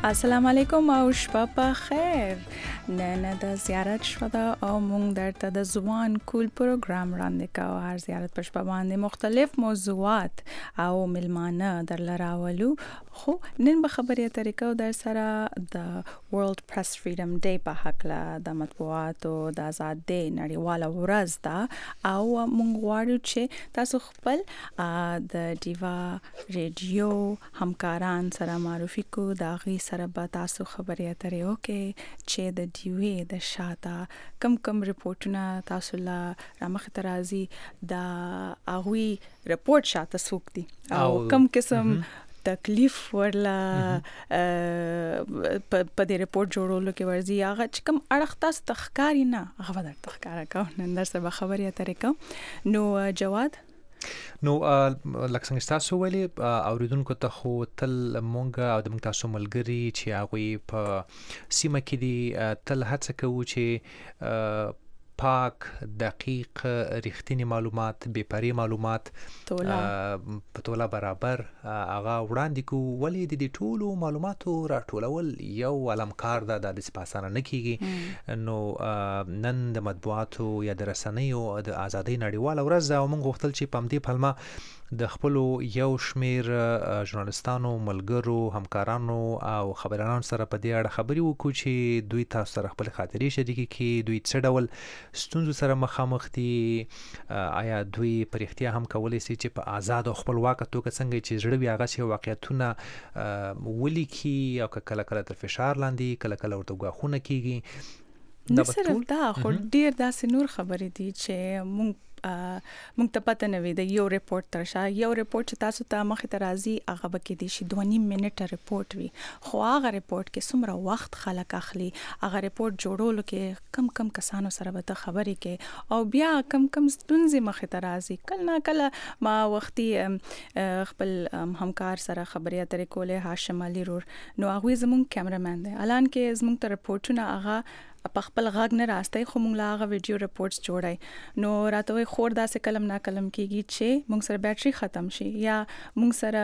السلام علیکم او شپه په خیر. نن د زیارت شپه ده او مونږ درته د ځوان کول پروګرام وړاندې کوو. هر زیارت په شپه باندې مختلف موضوعات او ملمانه درله راولو. خو نن به خبرې اترې کوو در سره د World Press Freedom Day په هکله. د مطبوعاتو د آزادۍ نړیواله ورځ ده او مونږ غواړو چې تاسو خپل د ډیوا ریډیو همکاران سره معرفي کو. د هغې سره به تاسو خبرې اترې وکړئ چې د ډیوې د شاته کم رپورټونه تاسو له رامخې ته راځي. د هغوی رپورټ شاته څوک دي او کم قسم تکلیف ورله په دې رپورټ جوړولو کې ورځي. هغه چې کوم اړخ تاسو ته ښکاري نه هغه به درته ښکاره کوو. نن در سره به خبرې اترې کوو. نو جواد، نو لکه څنګه تاسو ویلي اوریدونکو ته خو تل مونږ او د مونږ تاسو ملګري چې هغوی په سیمه کې دي تل هڅه کوو چې پاک، دقیق، رښتینی معلومات، بېپرې معلومات په توله برابر هغه وړاندې کوو. ولې د دې ټولو معلوماتو راټولول یو علم کار ده، دا داسې په اسانه نه کیږي. نو نن د مطبوعاتو یا د رسنیو د ازادۍ نړیواله ورځ ده او موږ غوښتل چې په همدې پلمه د خپلو یو شمیر ژورنالستانو، ملګرو، همکارانو او خبريالانو سره په دې اړه خبرې وکړو چې دوی تاسو سره خپل خاطرې شریکې کړي. دوی څه ډول ستونزو سره مخامخ دي، آیا دوی په رښتیا هم کولی شي چې په آزاد او خپلواکه توګه څنګه چې زړه وي هغسې واقعیتونه ولیکي او که کله کله تر فشار لاندې، کله کله ورته ګواښونه کیږي. نه صرف دا، خو ډیر داسې نور خبرې دي چې مونږ ته پته نه وي. د یو رپورټ تر شا یو رپورټ چې تاسو ته مخې ته راځي هغه به کېدای شي 2.5 منټه رپورټ وي، خو هغه رپورټ کې څومره وخت خلک اخلي. هغه رپورټ جوړولو کې کم کسانو سره به ته خبرې کې او بیا کم ستونزې مخې ته راځي. کله نه کله ما وختي خپل همکار سره خبرې اترې کولې، هاشم علي رور. نو هغوی زمونږ کیمرامین دی، الان کې زمونږ ته رپورټونه هغه په خپل غږ نه راستای، خو مونږ لا هغه ویډیو رپورټس جوړای. نو راته وایي خور داسې کلم نا کلم کېږي چې مونږ سره بیټري ختم شي یا مونږ سره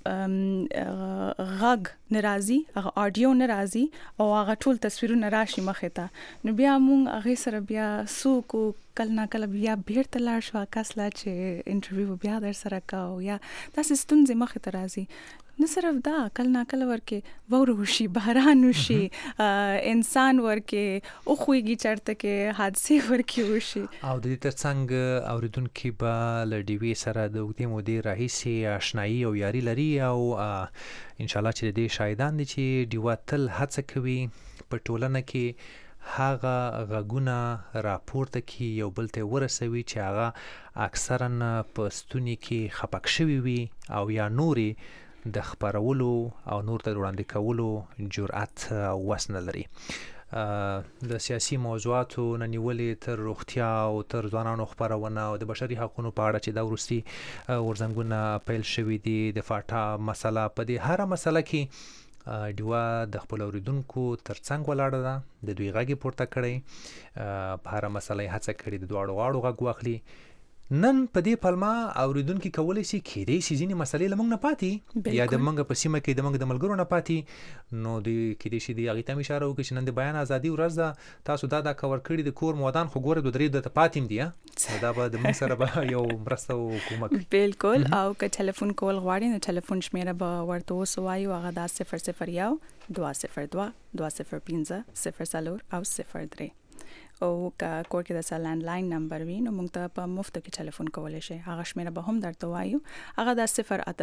غږ نه راځي، هغه آډیو نه راځي او هغه ټول تصویرونه راشي مخې ته. نو بیا مونږ هغې سره بیا سوکو، کله نا کله بیا بیرته لاړ شو کس لا چې انټرویو بیا در سره کوو یا داسې ستونزې مخې ته راځي. نه صرف دا، کله نا کله ورکې وور وشي، باران وشي، انسان ورکې وخویږي، چرته کې حادثې ورکې وشي. او د دې ترڅنګ اوریدونکي به له ډیوې سره د اوږدې مودې راهیسې آشنایي او یاري لري او انشاءالله چې د دې شاهدان دي چې ډیوا تل هڅه کوي په ټولنه کې هغه غږونه راپورته کړي، یو بل ته ورسوي چې هغه اکثرا په ستوني کې خپک شوي وي او یا نورې د خپرولو او نور ته وړاندې کولو جرأت وس نه لري. د سیاسي موضوعاتو نه نیولې تر روغتیا او تر ځوانانو خپرونه او د بشري حقوقو په اړه چې دا وروستي غورځنګونه پیل شوي دي، د فاټا مسله، په دې هره مسله کې ډیوا د خپل اوریدونکو ترڅنګ ولاړه ده، د دوی غږ پورته کړی، په هره مسله یې هڅه کړې د دواړو غاړو غږ واخلي. نن په دې پلمه اوریدونکي کولی شي کېدای شي ځینې مسلې له موږ نه پاتې یا د موږ په سیمه کې د موږ د ملګرو نه پاتې. نو دوی کېدای شي د هغې ته هم اشاره وکړي چې نن د بیان ازادي ورځ ده، تاسو دا کور کړي د کور مودان خو ګوره 2-3 دلته پاتې هم دي، دا به د موږ سره به یو مرسته وکړو. بالکل. او که ټلیفون کول غواړئ نو ټلیفون شمیره به ورته وسوایو، هغه دا 001 202 205 04 او 03. او که کور کې د سره لینډلاین نمبر وي نو موږ ته په مفت کې ټلیفون کولی شئ. هغه شمیره به هم درته وایو، هغه دا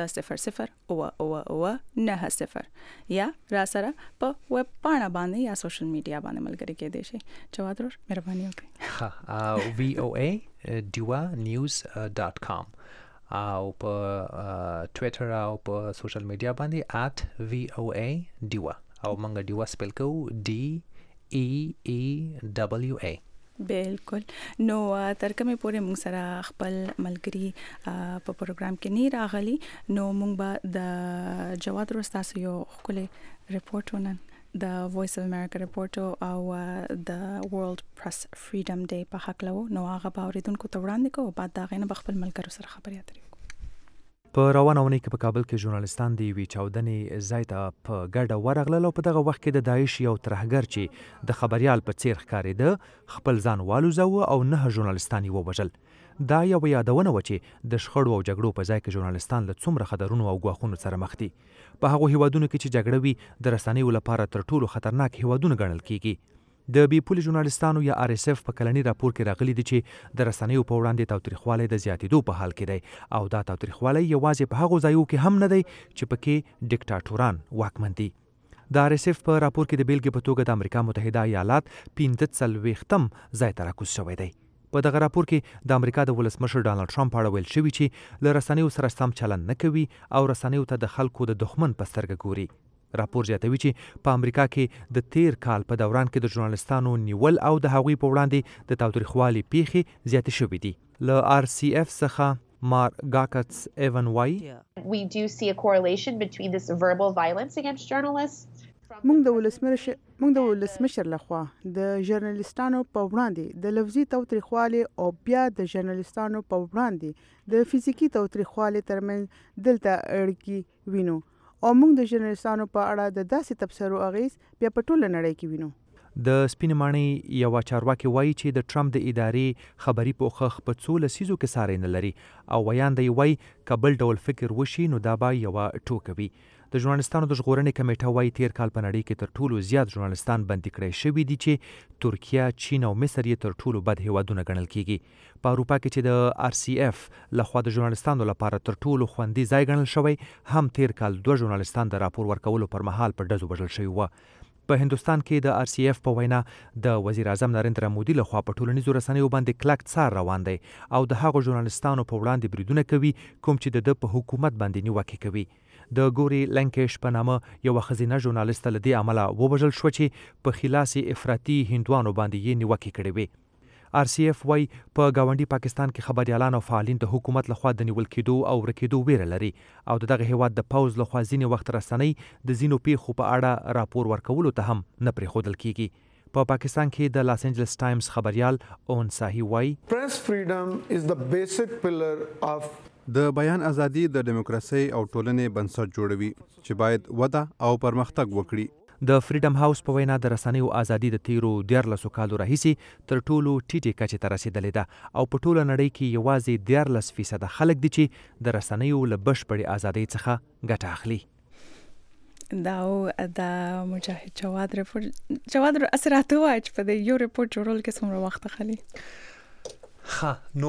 0800 یا را سره په ویب پاڼه باندې یا سوشل میډیا باندې ملګري کېدای شئ. جواد رور مهرباني وکړئ. VOA DiwaNews.com او په ټویټر او په سوشل میډیا باندې @VOA Diwa او موږ ډیوا سپیل کوو DEEWA. بالکل. نو تر کومه پورې موږ سره خپل ملګری په پروګرام کې نه راغلی، نو موږ به د جواد رستاسو یو خپل ریپورت ونن د وایس اف امریکا ریپورټ او د ورلد پریس فریډم ډے په حق له، نو هغه به اوریدونکو ته وړاندې کوو. بعد دا غینه خپل ملګرو سره خبرې اترې. په روانه اونۍ کې په کابل کې ژورنالستان د یوې چاودنې ځای ته په ګډه ورغلل او په دغه وخت کې د داعش یو ترهګر چې د خبریال په څیر ښکارېده خپل ځان والوزاوه او 9 ژورنالستان یې ووژل. دا یوه یادونه وه چې د شخړو او جګړو په ځای کې ژورنالستان له څومره خطرونو او ګواښونو سره مخ دي. په هغو هیوادونو کې چې جګړه وي د رسنیو لپاره تر ټولو خطرناک هیوادونه ګڼل کیږي. د بې پولې ژورنالستانو یا RSF په کلني راپور کې راغلي دي چې د رسنیو په وړاندې تاوتریخوالی د زیاتېدو په حال کې دی او دا تاوتریخوالی یوازې په هغو ځایو کې هم نه دی چې پکې ډیکټاټوران واکمن دي. د RSF په راپور کې د بیلګې په توګه د امریکا متحده ایالات 45م ځای ته راکوز شوی دی. په دغه راپور کې د امریکا د ولسمشر ډانلډ ټرمپ اړه ویل شوي چې له رسنیو سره سم چلند نه کوي او رسنیو ته د خلکو د دښمن په سترګه ګوري. راپور زیاتوي چې په امریکا کې د تیر کال په دوران کې د ژورنالستانو نیول او د هغوی په وړاندې د تاوتریخوالي پیښې زیاتې شوې دي. له RCF څخه مار گاکتس ایون وای We do see a correlation between this verbal violence against journalists. موږ د ولسمشر لخوا د ژورنالستانو په وړاندې د لفظي تاوتریخوالي او بیا د ژورنالستانو په وړاندې د فزیکی تاوتریخوالي ترمنځ دلته اړیکې وینو او موږ د ژورنالستانو په اړه د داسې تبصرو اغیز بیا په ټوله نړۍ کې وینو. د سپینې ماڼۍ یوه چارواکي وایي چې د ټرمپ د ادارې خبري پوښښ په څو لسیزو کې ساری نه لري او ویان دی وایي که بل ډول فکر وشي نو دا به یوه ټوکه وي. د ژورنالستانو د ژغورنې کمیټه وایي تیر کال په نړۍ کې تر ټولو زیات ژورنالستان بندي کړی شوي دي چې ترکیه، چین او مصر یې تر ټولو بد هیوادونه ګڼل کیږي. په اروپا کې چې د RCF لخوا د ژورنالستانو لپاره تر ټولو خوندي ځای ګڼل شوی هم تیر کال 2 ژورنالستان د راپور ورکولو پر مهال په ډزو وژل شوي وه. په هندوستان کې د RCF په وینا د وزیر اعظم نریندرا مودي لخوا په ټولنیزو رسنیو باندې کلک څار روان دی او د هغو ژورنالستانو په وړاندې بریدونه کوي کوم چې د په حکومت باندې نیوکې کوي. د ګوري لنکش په نامه یوه ښځینه ژورنالسته له دې عمله ووژل شوه چې په خلاصې افراطي هندوانو باندې یې نیوکې کړې وې. RCF وایي په ګاونډي پاکستان کې خبریالان او فعالین د حکومت لخوا د نیول کېدو او ورکېدو ویره لري او د دغه هیواد د پوځ لخوا ځینې وخت رسنۍ د ځینو پیښو په اړه راپور ورکولو ته هم نه پرېښودل کیږي. په پاکستان کې د لاس انجلس ټایمز خبریال اون ساهی وایي Press freedom is the basic pillar of د بیان ازادي د دیموکراسي او ټولنې بنسټ جوړوي چې باید وده او پرمختګ وکړي. د فریډم هاوس په وینا د رسنیو ازادي د تیرو 14 کالو راهیسې تر ټولو ټیټې کچې ته رسېدلې ده او په ټوله نړۍ کې یوازې 14% خلک دي چې د رسنیو له بشپړې ازادۍ څخه ګټه اخلي. دا د مجاهد جواد اثرات وای چې په دې یو ریپورت جوړول کې څومره وخت اخلي. نو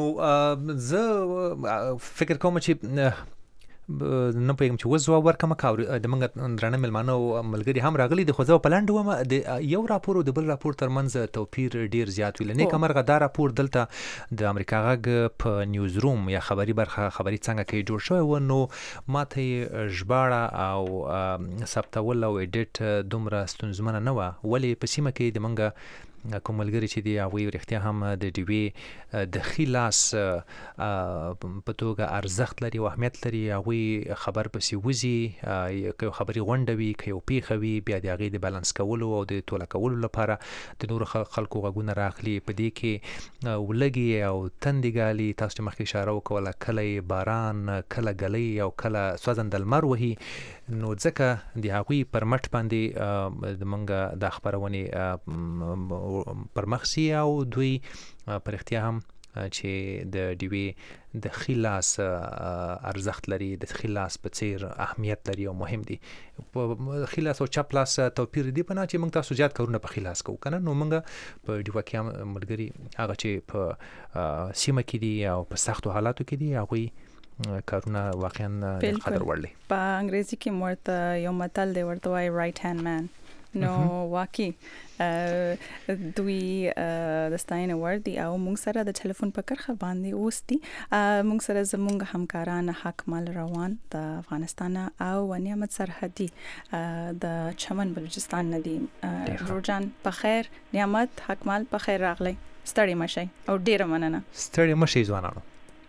زه فکر کوم چې نه پوهېږم چې اوس ځواب ورکړم که د موږ درانه مېلمانه او ملګري هم راغلي دي خو زه په لنډ وم د یو راپور او د بل راپور ترمنځ توپیر ډیر زیات وي. له نیکه مرغه دا راپور دلته د امریکا غږ په نیوز روم یا خبري برخه خبري څنګه کې جوړ شوی و نو ماته یې ژباړه او ثبتول او ایډیټ دومره ستونزمنه نه وه ولې په سیمه کې د موږ کوم ملګري چې دی هغوی رښتیا هم د ډیوې د ښي لاس په توګه ارزښت لري او اهمیت لري. هغوی خبر پسې وځي که یو خبري غونډه وي که یو پیښه وي بیا د هغې د بیلانس کولو او د توله کولو لپاره د نورو خلکو غږونه راخلي. په دې کې ولږې او تندې ګالي تاسو چې مخکې اشاره وکوله کله باران کله ګلۍ او کله سوځنده لمر وهي نو ځکه د هغوی پر مټ باندې زموږ د خپرونې پر مخ سي او دوی پر اختیا هم چې د ډیوې د ښي لاس ارزښت لري د ښي لاس په څیر اهمیت لري او مهم دي. په ښي لاس او چپ لاس توپیر دی په نه چې موږ تاسو زیات کارونه په ښي لاس کوو که نه نو موږ په ډیوه کې هم ملګري هغه چې په سیمه کې دي او په سختو حالاتو کې دي هغوی کارونه واقعا د قدر وړ دي. په انګریزي کې ورته یو متل دی ورته وایي رایټ هینډ مان نو واقعي دوی د ستاینې وړ دي او موږ سره د ټلیفون په کرښه باندې اوس دي. موږ سره زموږ همکاران حکمل روان د افغانستان او نعمت سرحدي د چمن بلوچستان نه دي. روجان په خیر نعمت حکمل په خیر راغلی ستړي مشي او ډیره مننه. ستړي مشي ځوانانو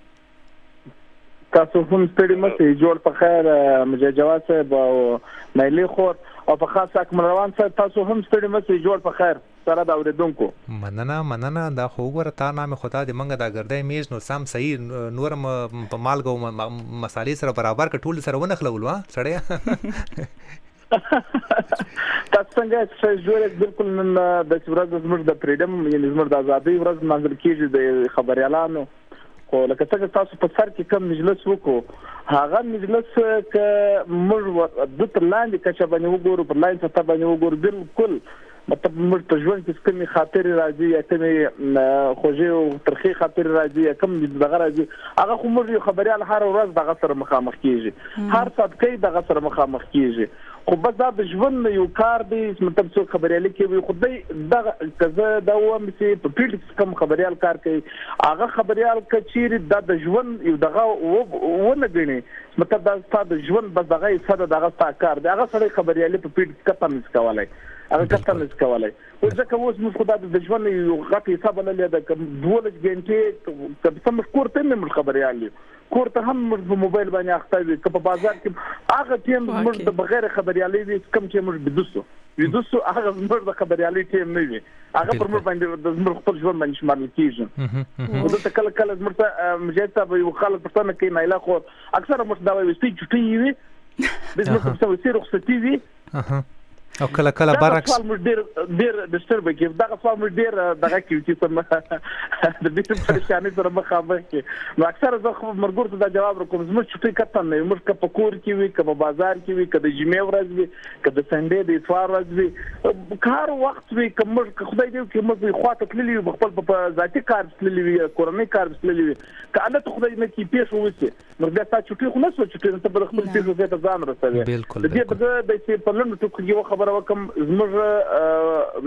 تاسو هم ستړي مشي جوړ په خیر مجاهد جواد صاحب او مایلی خور او په خاص حکمل روان صاحب تاسو هم ستړي مشي جوړ په خیر. سره د اوریدونکو. مننه دا خو وګوره تا نام خدا دې منګه دا ګرځي میز نو سم صحیح نور په مالګو مصالې سره برابر کټول سره ونخلول وا سړیا. تاسو څنګه چې جوړ بالکل نن د ورځ زموږ د فریډم یعنی زموږ د ازادۍ ورځ منځل کېږي د خبريالانو. خو لکه څنګه تاسو په سر کې کوم مجلس وکړو هغه مجلس ک موږ د تر لاندې کچه باندې وګورو پر لاین څخه باندې وګورو بالکل مطلب موږ په ژوند کې کومې خاطرې راځي یا کومې خوږې او ترخې خاطرې راځي یا کوم دغه راځي هغه خو موږ یو خبريال هر ورځ دغه سره مخامخ کیږي هر څه کوي دغه سره مخامخ کیږي. خو بس دا د ژوند یو کار دی مطلب څو خبريالي کوي خو دغه کزه دا وم چې په پیډ کوم خبريال کار کوي هغه خبريال کچیر د ژوند یو دغه ونه غني مطلب دا ستاسو د ژوند بس دغه څه دغه کار دی هغه سره خبريالي په پیډ کتم کولای هغه کتم کولای او ځکه اوس موږ خدای د ژوند یو غټي حساب لري د 12 غنټې کله سم کورته موږ خبريالي کورته هم په موبایل باندې اخته وي که په بازار کې هغه ټیم موږ د بغیر خبريالي وي کم چې موږ بدوسو هغه موږ د خبريالي ټیم نه وي هغه پر موږ باندې د موږ خپل ژوند باندې شمارل کیږي. او د کله موږ مجاهد صاحب یو خلک پښتنه کې نه لا خو اکثره موږ دا وایي چې چټي وي د موږ څه وسیره رخصتي وي او کله برعکس دا سوال ډیر ډیسټرب کیږي دا سوال مې ډیر دغه کیږي چې د دې په پریشانې سره مخامخ کې نو اکثره زه خو مرګور ته دا جواب ورکوم زموږ چټي کته نه موږ که په کور کې وي که په بازار کې وي که د جمعې ورځ وي که د سنډې د اتوار ورځ وي کار وخت وي که موږ خدای دې کې موږ خواته تللی وي خپل په ذاتي کار تللی وي کورنۍ کار تللی وي که الله ته خدای نه کې پیښ ووسی نو بیا تاسو چټي خو نه سو چټي ته خپل پیښو ته ځان رسوي دې په لنډو ټکو یو خبره وکم زموږ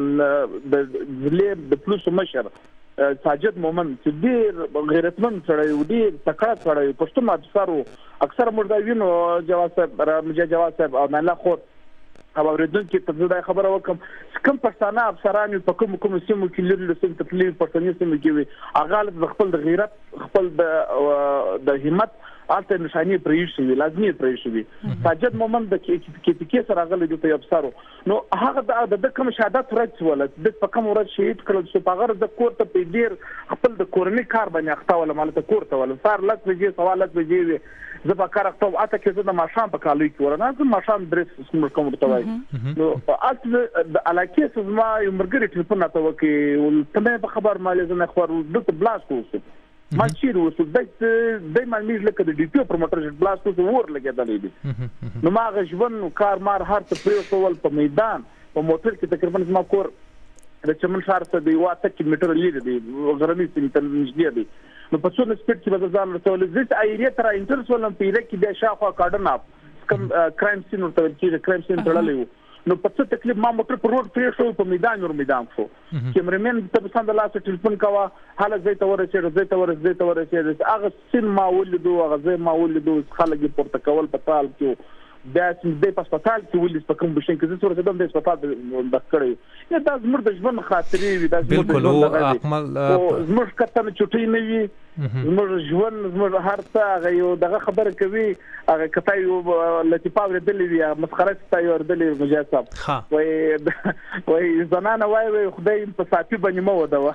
د پلوس مشر ساجد مومن چې ډیر غیرتمن سړی ډیر تکړه سړی پښتون افسر اکثر مردا وینو جواز صاحب او نه خو اوریدونکو ته دا خبره وکم کوم پښتانه افسران په کوم سیمو کې لري چې تکلیف پښتني سیمو کې وي هغه خپل د غیرت خپل د همت البته نشانی پریشي لازمي پریشي ساجد مومن د کې سره غلي د افسرو نو هغه د کوم شهادت ورڅ ولت د کوم ورځ شهید کړل چې په غره د کوړه په ډیر خپل د کورنۍ کار باندې اخته ولا مالته کوړه ولا سار لک ویږي سوالات ویږي زه په کار اخته اته کې زه د ماشام په کالوي کې ورنه زه ماشام درس کوم ورته وای نو اصل د علاقه سزما یو مرګري ټلیفون ته وکي ولته په خبر مالې زنه خبر د بلاس کوسه ما چیرې وسو د مالمیز لکه د ډي پی پروموټر بلاس کوسه ور لګیدلې دي نو ما غژون کار مار هر څه پریوسول په میدان په موټر کې تقریبا زما کور د چمن ښار ته دی 8 کیلومتر لري دی غرنی سیمه نږدې دی نو په څو سپیډ کې به ځان رسول زیات ایریا تر انټرسولم پیره کې د شاخوا کارډن اپ کوم کرایم سین ورته چې کرایم سین تړلې نو په څه تکلیف ما موټر پر روډ پرې شو په میدان شو کیمرمن ته په سند لاس ټلیفون کاوه حاله زه ته ورسېد هغه سین ما ولیدو هغه زه ما ولیدو خلک پورته کول په تال کې بیا د هسپتال کې ولې په کوم بشین کې زه ورته د هسپتال د کړی یا دا زموږ د ژوند خاطرې وي دا بالکل اکمل زموږ کتن چټي نه وي زموږ ژوند زموږ هر څه هغه یو دغه خبره کوي هغه کته یو لطیفه وردلې وي مسخره ستای وردلې مجاهد صاحب وای زنانه وای خدای په ساتي باندې مو ودوه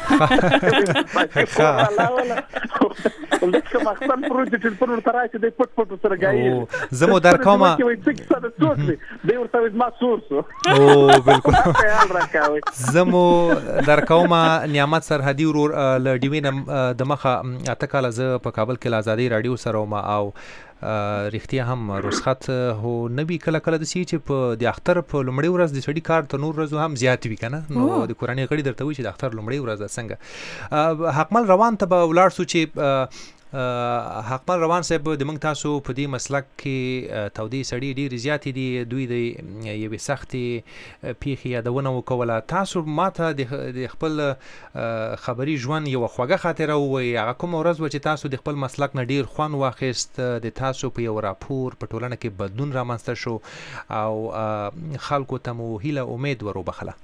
ولکه مخصن پروژه ټلیفون ورته راځي د پټ سره گاي زمو در کومه دی ورته ما سورسو او بالکل زمو در کومه نعمت سرحدي ورور ل ډیوین د مخه اته کال زه په کابل کې آزادۍ رادیو سره ما او رښتیا هم رخصت هو نبی کله د سی چې په د اختر په لومړی ورځ د سړي کار ته نور ورځو هم زیات وی کنه نو د قرآني غړي درته وی چې د اختر لومړی ورځ څنګه حقمل روان ته به ولاړ سو چې حقمل روان صاحب د موږ تاسو په دې مسلک کې تودي سړي ډیر زیات دي دوی د یوې سختي پیخي یادونه وکوله تاسو ماته د خپل خبري ژوند یو خوږه خاطره وي هغه کوم ورځ و چې تاسو د خپل مسلک نه ډیر خوان واخیست د تاسو په یو راپور په ټولنه کې بدلون رامنځته شو او خلکو ته مو هیله امید وروبخله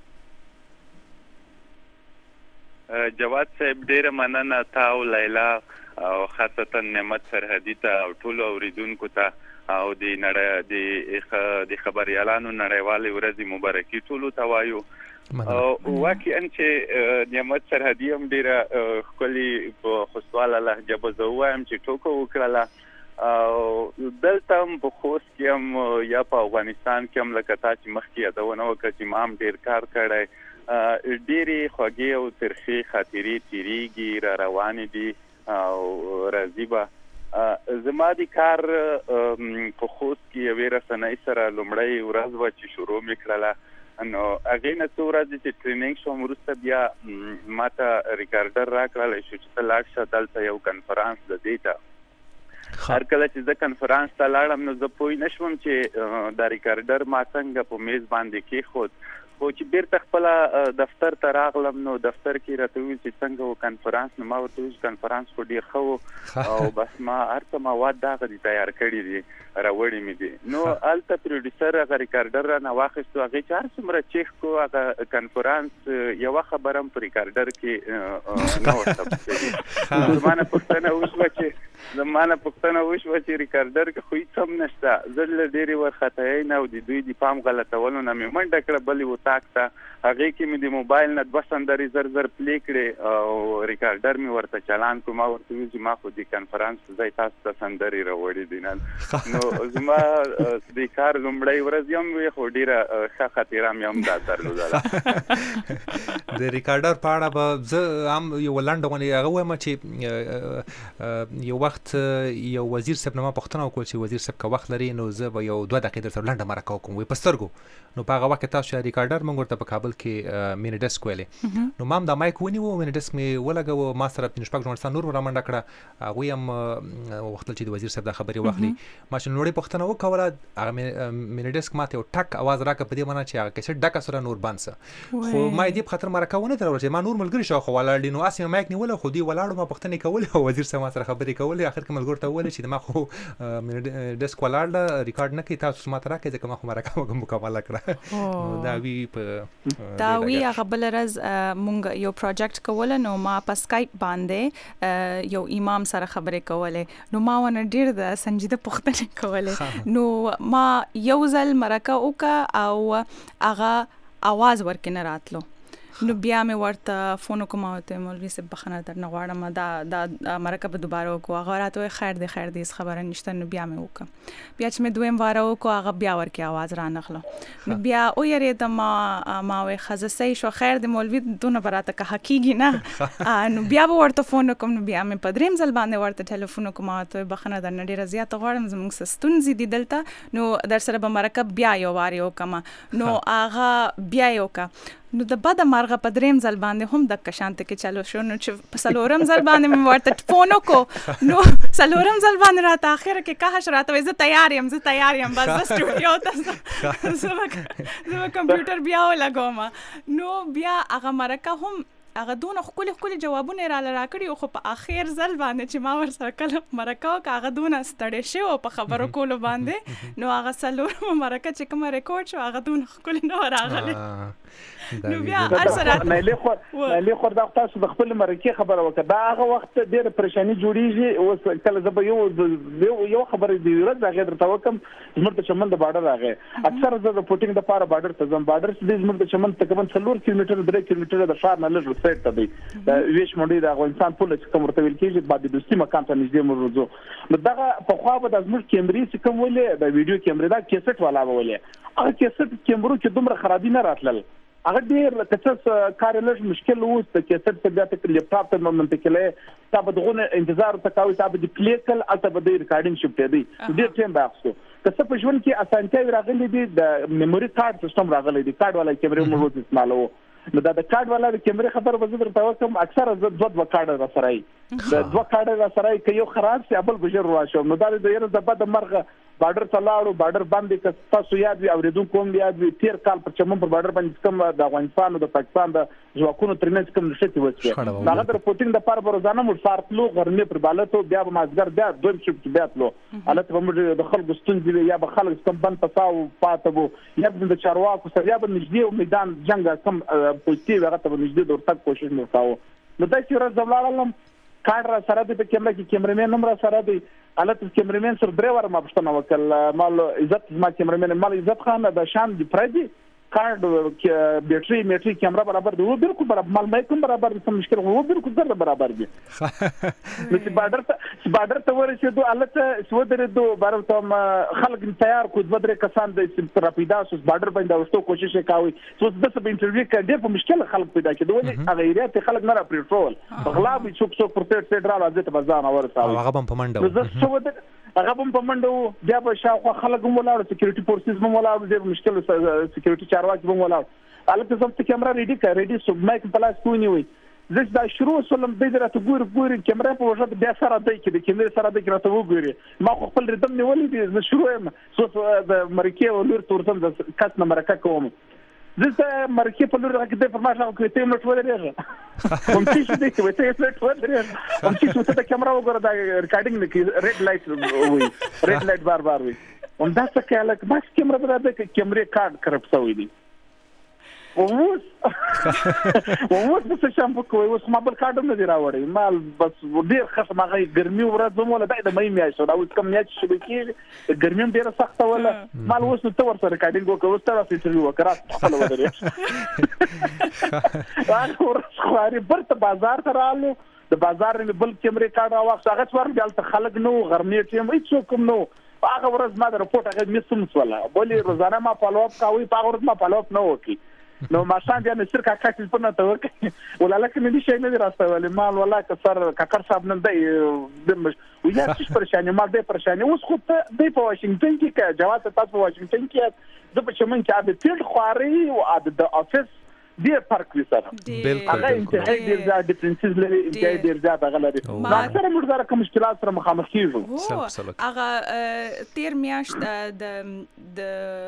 جواد صاحب ډیر مننه تاسو لیلا او خاصتا نعمت سرحدي ته او ټول اوریدونکو ته او د خبريالانو نړیوالې ورځې مبارکي ټول ته وایو واقعا چې نعمت سرحدي هم ډیره ښکلي په خوشواله لهجه به زه ووایم چې ټوکه وکړله او دلته هم په خوست کې هم یا په افغانستان کې هم لکه تا چې مخکې یادونه وکړه چې ما هم ډیر کار کړی ډیرې خوږې او ترخې خاطرې تیریږي را روانې دي او راځي به زما د کار په خوست کې یوې رسنۍ سره لومړۍ ورځ وه چې شروع مې کړله نو هغې نه څو ورځې چې ټریننګ شوم وروسته بیا ما ته ریکارډر راکړلی شو چې ته لاړ شه دلته یو کنفرانس د دې ته هر کله چې زه کنفرانس ته لاړم نو زه پوه نه شوم چې دا ریکارډر ما څنګه په میز باندې کېښود خو چې بیرته خپله دفتر ته راغلم نو دفتر کې راته وویل چې څنګه و کنفرانس نو ما ورته وویل چې کنفرانس خو ډېر ښه و او بس ما هر څه مواد دغه دي تیار کړي دي راوړي مې دي نو هلته پروډیوسر هغه ریکارډر رانه واخیستو هغې چې هر څومره چیک کو هغه کنفرانس یوه خبره هم په ریکارډر کې نه وه ثبت شوې زما نه پوښتنه وشوه چې ریکارډر کې خو هېڅ هم نشته زه له ډېرې وارخطایۍ نه او د دوی د پام غلطولو نه مې منډه کړه بلې وطاق ته هغې کې مې د موبایل نه 2 سندرې زر زر پلی کړې او ریکارډر مې ورته چالان کړو ما ورته ویل چې ما خو د کنفرانس په ځای تاسو ته سندرې راوړې دي نن نو زما د کار لومړۍ ورځ هم وي خو ډېره ښه خاطره مې هم دا درلودله د ریکارډر په اړه به زه هم یو لنډه غونې هغه وایم چې یو وخت یو وزیر صاحب نه ما پوښتنه وکړه چې وزیر صاحب که وخت لري نو زه به یو 2 دقیقې درته لنډه مرکه وکړم وایي په سترګو نو په هغه وخت کې تاسو چې ریکارډر موږ ورته په کابل کې مینی ډیسک ویلې نو ما هم دا مایک ونیو مینی ډیسک مې ولګوه ما سره 5 ژورنالستان نور رامنډه کړه هغوی هم وختل چې د وزیر صاحب دا خبرې واخلي ما چې لومړۍ پوښتنه وکوله هغه مینی ډیسک ما ته یو ټک اواز راکړه په دې معنی چې هغه کیسټ ډکه سره نور بند شه خو ما یې دې په خاطر مرکه ونه درول چې ما نور ملګري شاوخوا ولاړ دي نو هسې مې مایک نیولی خو دوی ولاړو ما پوښتنې کولې او وزیر صاحب ما سره خبرې کولې اخر کې ملګرو ته وویل چې ما خو مینی ډیسک ولاړ ده ریکارډ نه کوي تاسو ما ته راکړئ ځکه ما خو مرکه مکمله کړه دا وی هغه بله ورځ مونږ یو پروجیکټ کوله نو ما په سکایپ باندې یو امام سره خبرې کولې نو ما ونه ډېر د سنجیده پوښتنې کولې نو ما یو ځل مرکه وکړه او هغه اواز ورکې نه راتلو نو بیا مې ورته فون وکړم او ته مولوي صاحب بخښنه درنه غواړم دا مرکه به دوباره وکړو هغه راته وایي خیر دی هېڅ خبره نشته نو بیا مې وکړه بیا چې مې دویم واره وکړو هغه بیا ورکې اواز رانغله نو بیا ویرېدم ما وایي ښه زه صحیح شو خیر دی مولوي دونه به راته که کېږي نه نو بیا به ورته فون وکړم نو بیا مې په درېیم ځل باندې ورته ټلیفون وکړم او ته وایي بخښنه درنه ډېره زیاته غواړم زموږ څه ستونزې دي دلته نو در سره به مرکه بیا یو وارې وکړم نو هغه بیا یې وکړه نو د بده مرغه په درېیم ځل باندې هم دغه شانته کې چلو شو نو چې په څلورم ځل باندې مې ورته فون وکړو نو څلورم ځل باندې راته اخره کې کاهش راته وایي زه تیار یم بس زه سټوډیو ته زه به کمپیوټر بیا ولګوم نو بیا هغه مرکه هم هغه دونه ښکلي جوابونه راله راکړي خو په اخر ځل باندې چې ما ورسره کله مرکه وکړه هغه دونه ستړی شوی په خبرو کولو باندې نو هغه څلورمه مرکه چې کومه ریکارډ شو هغه دونه ښکلې نه وه راغلې نو بیا هر سره نایلې خور دا تاسو د خپل مرکې خبره وکړه دا هغه وخت ډېره پریشاني جوړیږي اوس کله زه به یو خبره دی ورځ هغې درته وکړم زموږ د چمن د بارډر هغې اکثره زه د پوټینګ دپاره بارډر ته ځم بارډر چې دی زموږ د چمن تقریبا 4 کیلومتره 3 کیلومتره د ښار نه لږ سایډ ته دی د ویش منډۍ د افغانستان پوله چې کوم ورته ویل کېږي بعد د دوستي مقام ته نږدې موږ ځو نو دغه پخوا به د زموږ کیمرې چې کوم ولې د ویډیو کیمرې دا کیسټ والا به ولې هغه کیسټ کیمرو کې دومره خرابي نه راتلل هغه ډېر کڅس کار لږ مشکل وو د کیسټ په بیا ته لیپټاپ ته منتقلې تا به دغه انتظار ته کوي تا به د پلی کل البته به د ریکارډینګ شپته دی ډېر ټیم باخسو که څه په ژوند کې اسانتیا راغلي دي د میموري کارت سیستم راغلی دی کارت والا کیمرې موږ استعمالوو نو دا د کارت والا د کیمرې خبر به زه درته وکړم اکثره زه 2 کارت را سره د 2 کارت را سره که یو خراب شي بل به ژر راشم نو دا د یره د بد مرغه بارډر ته لاړو بارډر باندې که تاسو یاد وي اورېدونکو هم یاد وي تیر کال پر چمن پر بارډر باندې کوم د افغانستان او د پاکستان د ځواکونو ترمنځ کوم نشتی وشوه هغه د پوتینګ د پاره روزانه مو سارتلو غرمې پر بالته بیا به مازګر بیا دویم شپ بیا تلو البته به موږ د خلکو ستونزې یا به خلک کوم بند پساو پاته وو یا د چارواکو سره یا به نږدې میدان جنگ کوم پوزټیو هغه ته نږدې د ورتګ کوشش مو کاوه نو دا چې ورځ زملاړم کار را سره د کیمرې کې کیمرمن نمبر سره دی البته کیمرمن سره درې واره ما پښتنه وکړه مال عزت ما کیمرمن مال عزت خان د شان دی پردي کارت بیټري میټري کیمرا برابر دی، بالکل برابر، مال مای کوم برابر دي، مشکل وو بالکل سره برابر دي. نو چې بارډر ته ورسېدو الته سو درېدو بارو ته خلک تیار کو دوه درې کسان د راپیدا سوس بارډر باندې واستو کوشش وکاوي، سو د څه انټرویو کې ډېر په مشکل خلک پیدا کېدو، ولې هغه ایریات خلک نه را پریټرول غلا به څوک پر سیټ را راځي ته بزان اورساوي، هغه په منډه هغه په منډه بیا به شاوخوا خلک هم ولاړ، سکیورټي فورسز هم ولاړ، ډېر مشکل سکیورټي چارواکي هم ولاړ، الته زم ته کیمرا ریډي سو مایک پلاس کوی وي زه دا شروع سلم د دې راته ګوري کیمرا په وجه بیا سره دی کې د کیمرا سره د راته وګوري، ما خپل ردم نیولې دي، زه شروع یم سو د مرکه ولور تورتم د کس نه مرکه کوم، زه مرکه په لور راکې د فرمایشه کوي ته نو ټول لري کوم څه دې کوي ته ټول لري کوم څه ته کیمرا وګوره دا ریکارډینګ نه کی ریډ لایټ وي، ریډ لایټ بار وي، هم دا څه کې لکه بس کیمرا درته کیمرې کارت کرپټ شوی دی، اوس څه شامپو کوي، اوس ما بل کارت نه دی راوړی، مال بس ډیر خصم هغه ګرمي ورځ زموږ له د مې میاشت دا اوس کوم میاشت شوه کې ګرمي ډیره سخته ولا مال اوس نو تور سره ریکارډینګ وکړو، اوس تر انټرویو وکړه خپل ودرې هغه ورخواري برته بازار ته رالو، د بازار نه بل کیمرې کارت راوخت، هغه څور بیا ته خلک نو غرمې ټیم هیڅ کوم نو، هغه ورځ ما د رپورټ هغه میسم ولا بولې روزانه ما فالو اپ کوي، هغه ورځ ما فالو اپ نه وکي، نو ما شان بیا نصر کاکا چې په نته وکړي ولاله کې مې شي نه راستولې مال ولا کسر کاکر صاحب نه دی ویا څه پریشانه ما دې پریشانه اوس خو ته د په واشنگټن کې جواز تاسو په واشنگټن کې د په چمن کې د فیلډ خواري او د افیس ډیر فرق وي سره، هغه انتهایی ډیر زیات ډیفرنسز لري، انتهایی ډیر زیات هغه لري، اکثره موږ سره کوم مشکلات سره مخامخ کیږو. هغه تیر میاشت د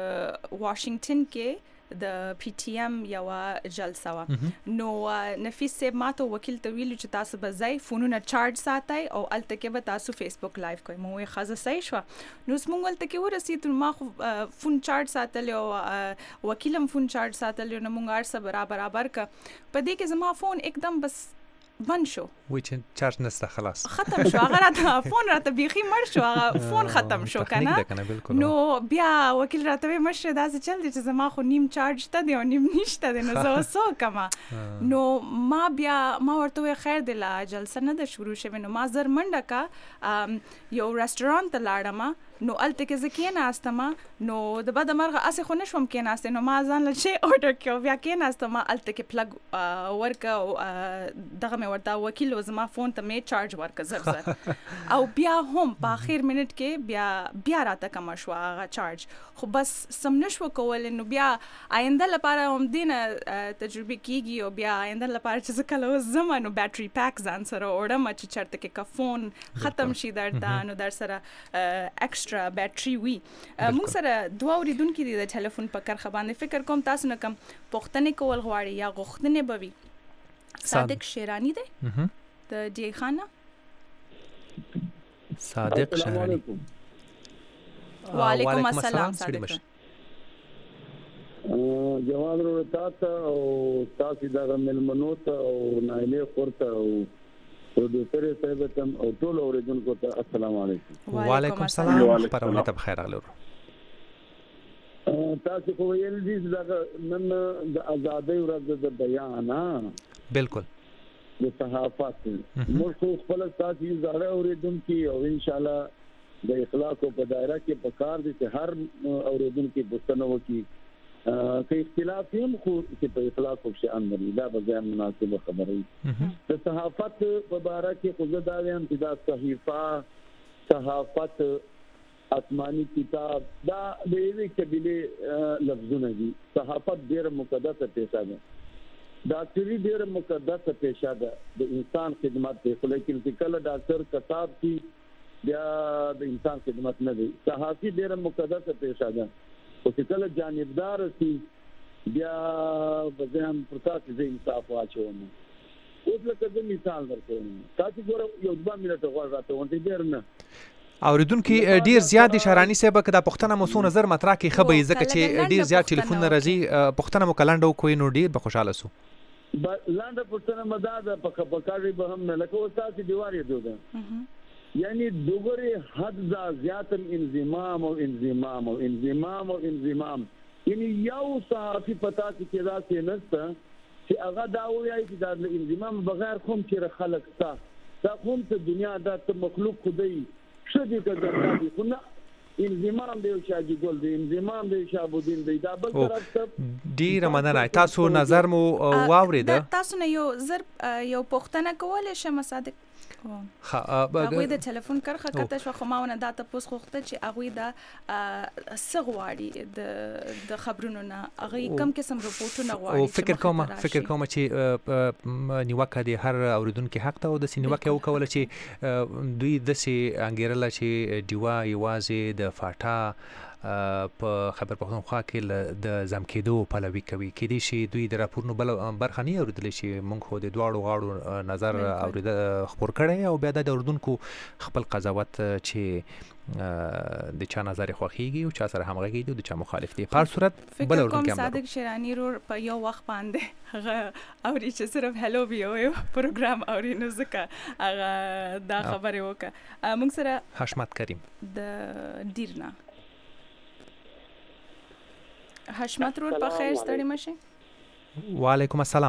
واشنگټن کې د پی ټی ایم یو جلسه وا، نو نفیس صاحب ماته وکیل ته ویلو چې تاسو به ځای فونونه چارج ساتي او الته کې به تاسو فیسبوک لایو کوئ، مو یې خزه صحیح شو، نو سمونږ الته کې ورسېدو ما خو فون چارج ساتل او وکیلم فون چارج ساتل، نو مونږ ارسه برابر ک په دې کې زما فون एकदम بس بند شو، وای چې چارج نسته خلاص ختم شو، هغه راته فون راته بیخي مړ شو، هغه فون ختم شو کنه، نو بیا وکیل راته مشه دا څه چل دي چې زما خو نیم چارج ته دی او نیم نشته دی، نو زه سو کما، نو ما ورته خیر دی لا جلسه نه د شروع شوه، نو ما زر منډه کا یو ریسټورانټ ته لاړم، نو الته کې زکه نه استما، نو د بد مرغه اسه خو نشوم کې ناسته، نو ما ځان له شی اورډر کړو، بیا کې ناسته ما الته کې پلګ ورکا دغه مې ورته وکیل زما فون ته مې چارج ورکا زر او بیا هم په اخر منټ کې بیا راته کم شو هغه چارج، خو بس سم نشو کول، نو بیا آینده لپاره هم دینه تجربه کیږي او بیا آینده لپاره چې کله زمانو بیټری پیک ځان سره اورم چې چرته کې کا فون ختم شي درته، نو در سره ایکسترا بیټری وی. موږ سره دوه اوریدونکو دي د ټلیفون په کرخه باندې، فکر کوم تاسو نه کم پوښتنه کول غواړي یا غوښتنه بوي. صادق شیرانی دی د دی خانه. صادق شیرانی وعلیکم السلام. صادق جواد ورته او تاسو دا ملمنو ته او نایله خورته او پروډوسر صاحب تم او ټول اوریدونکو ته السلام علیکم. وعلیکم السلام. پرونه ته بخیر اغلو. تاسو خو ویل دي دا نن د ازادۍ ورځ د بیان بالکل د صحافت موږ خپل تاسو زړه اوریدونکو او ان شاء الله د اخلاق په دایره کې پکار دي چې هر اوریدونکو پوښتنه وکړي که اختلاف هم خو چې په اخلاق او شان لري دا به ځان مناسبه خبرې د صحافت په اړه کې خو دا وایم چې دا صحیفه صحافت آسمانی کتاب دا د دې قبيله لفظونه دي. صحافت ډېر مقدسه پیشه ده، ډاکټري ډېر مقدسه پیشه ده، د انسان خدمت دی، لیکن کله ډاکټر کتاب کی بیا د انسان خدمت نه دی. صحافي ډېر مقدسه پیشه ده او چې کله جانبدار شي بیا به ځان پرتاس دې انصاف واچوم. اوس لکه مثال درکوم، تاسو ګورئ یو 2 منټه غواړم راته ونته ډیر نه اوریدونکو ډیر زیات شهرانی صاحب کدا پښتنه مو سو نظر مطرح کی خبرې زکه چې ډیر زیات ټلیفون راځي پښتنه مو کلندو کوی نو ډیر به خوشاله سو. لاندې پښتنه مداد په پکاري به هم نه لکه تاسو دیوارې دوده یعنی دوګره حد زیاتم انضمام او انضمام او انضمام او انضمام یعنی یو صحافي پتا کې دا څه نشته چې هغه دا وایي چې دا انضمام بغیر کوم چې خلک تا کوم ته دنیا دا ته مخلوق خدای شدي کړه دي خو نه انضمام دی شاجي ګل دی انضمام دی شابودین دی دا بل طرف ته ډیر مننه تاسو نظر مو واورید تاسو نه یو پوښتنه کولای شم صادق هغه د ټلیفون کرخه کته شو خو ماونه دا تاسو خوخته چې هغه دا سغواړي د خبرونو نه هغه کم قسم رپورټونه غواړي او فکر کوم چې نیوکه دی هر اوریدونکو حق ته او د نیوکه او کول چې دوی د سي انګیرل چې دیوا یوازې د فاټا په خبر پښتونخوا کې د ځم کېدو پلوي کوي کېدی شي دوی د راپورونو بل برخه نه اوریدل شي مونږ خو د دواړو غاړو نظر اورید خبر کړي او بیا د اوریدونکو خپل قضاوت چې د چا نظر خوخيږي او چا سره همغږي دي او د چا مخالف دي په هر صورت بل اوریدونکو هم صادق شیرانی رو په یو وخت باندې هغه اوري چې صرف هلو ویو پروګرام اوري نو ځکه هغه دا خبره وکړه مونږ سره حشمت کریم د ډیرنا حشمت رود په خیر ستړي مشه وعلیکم السلام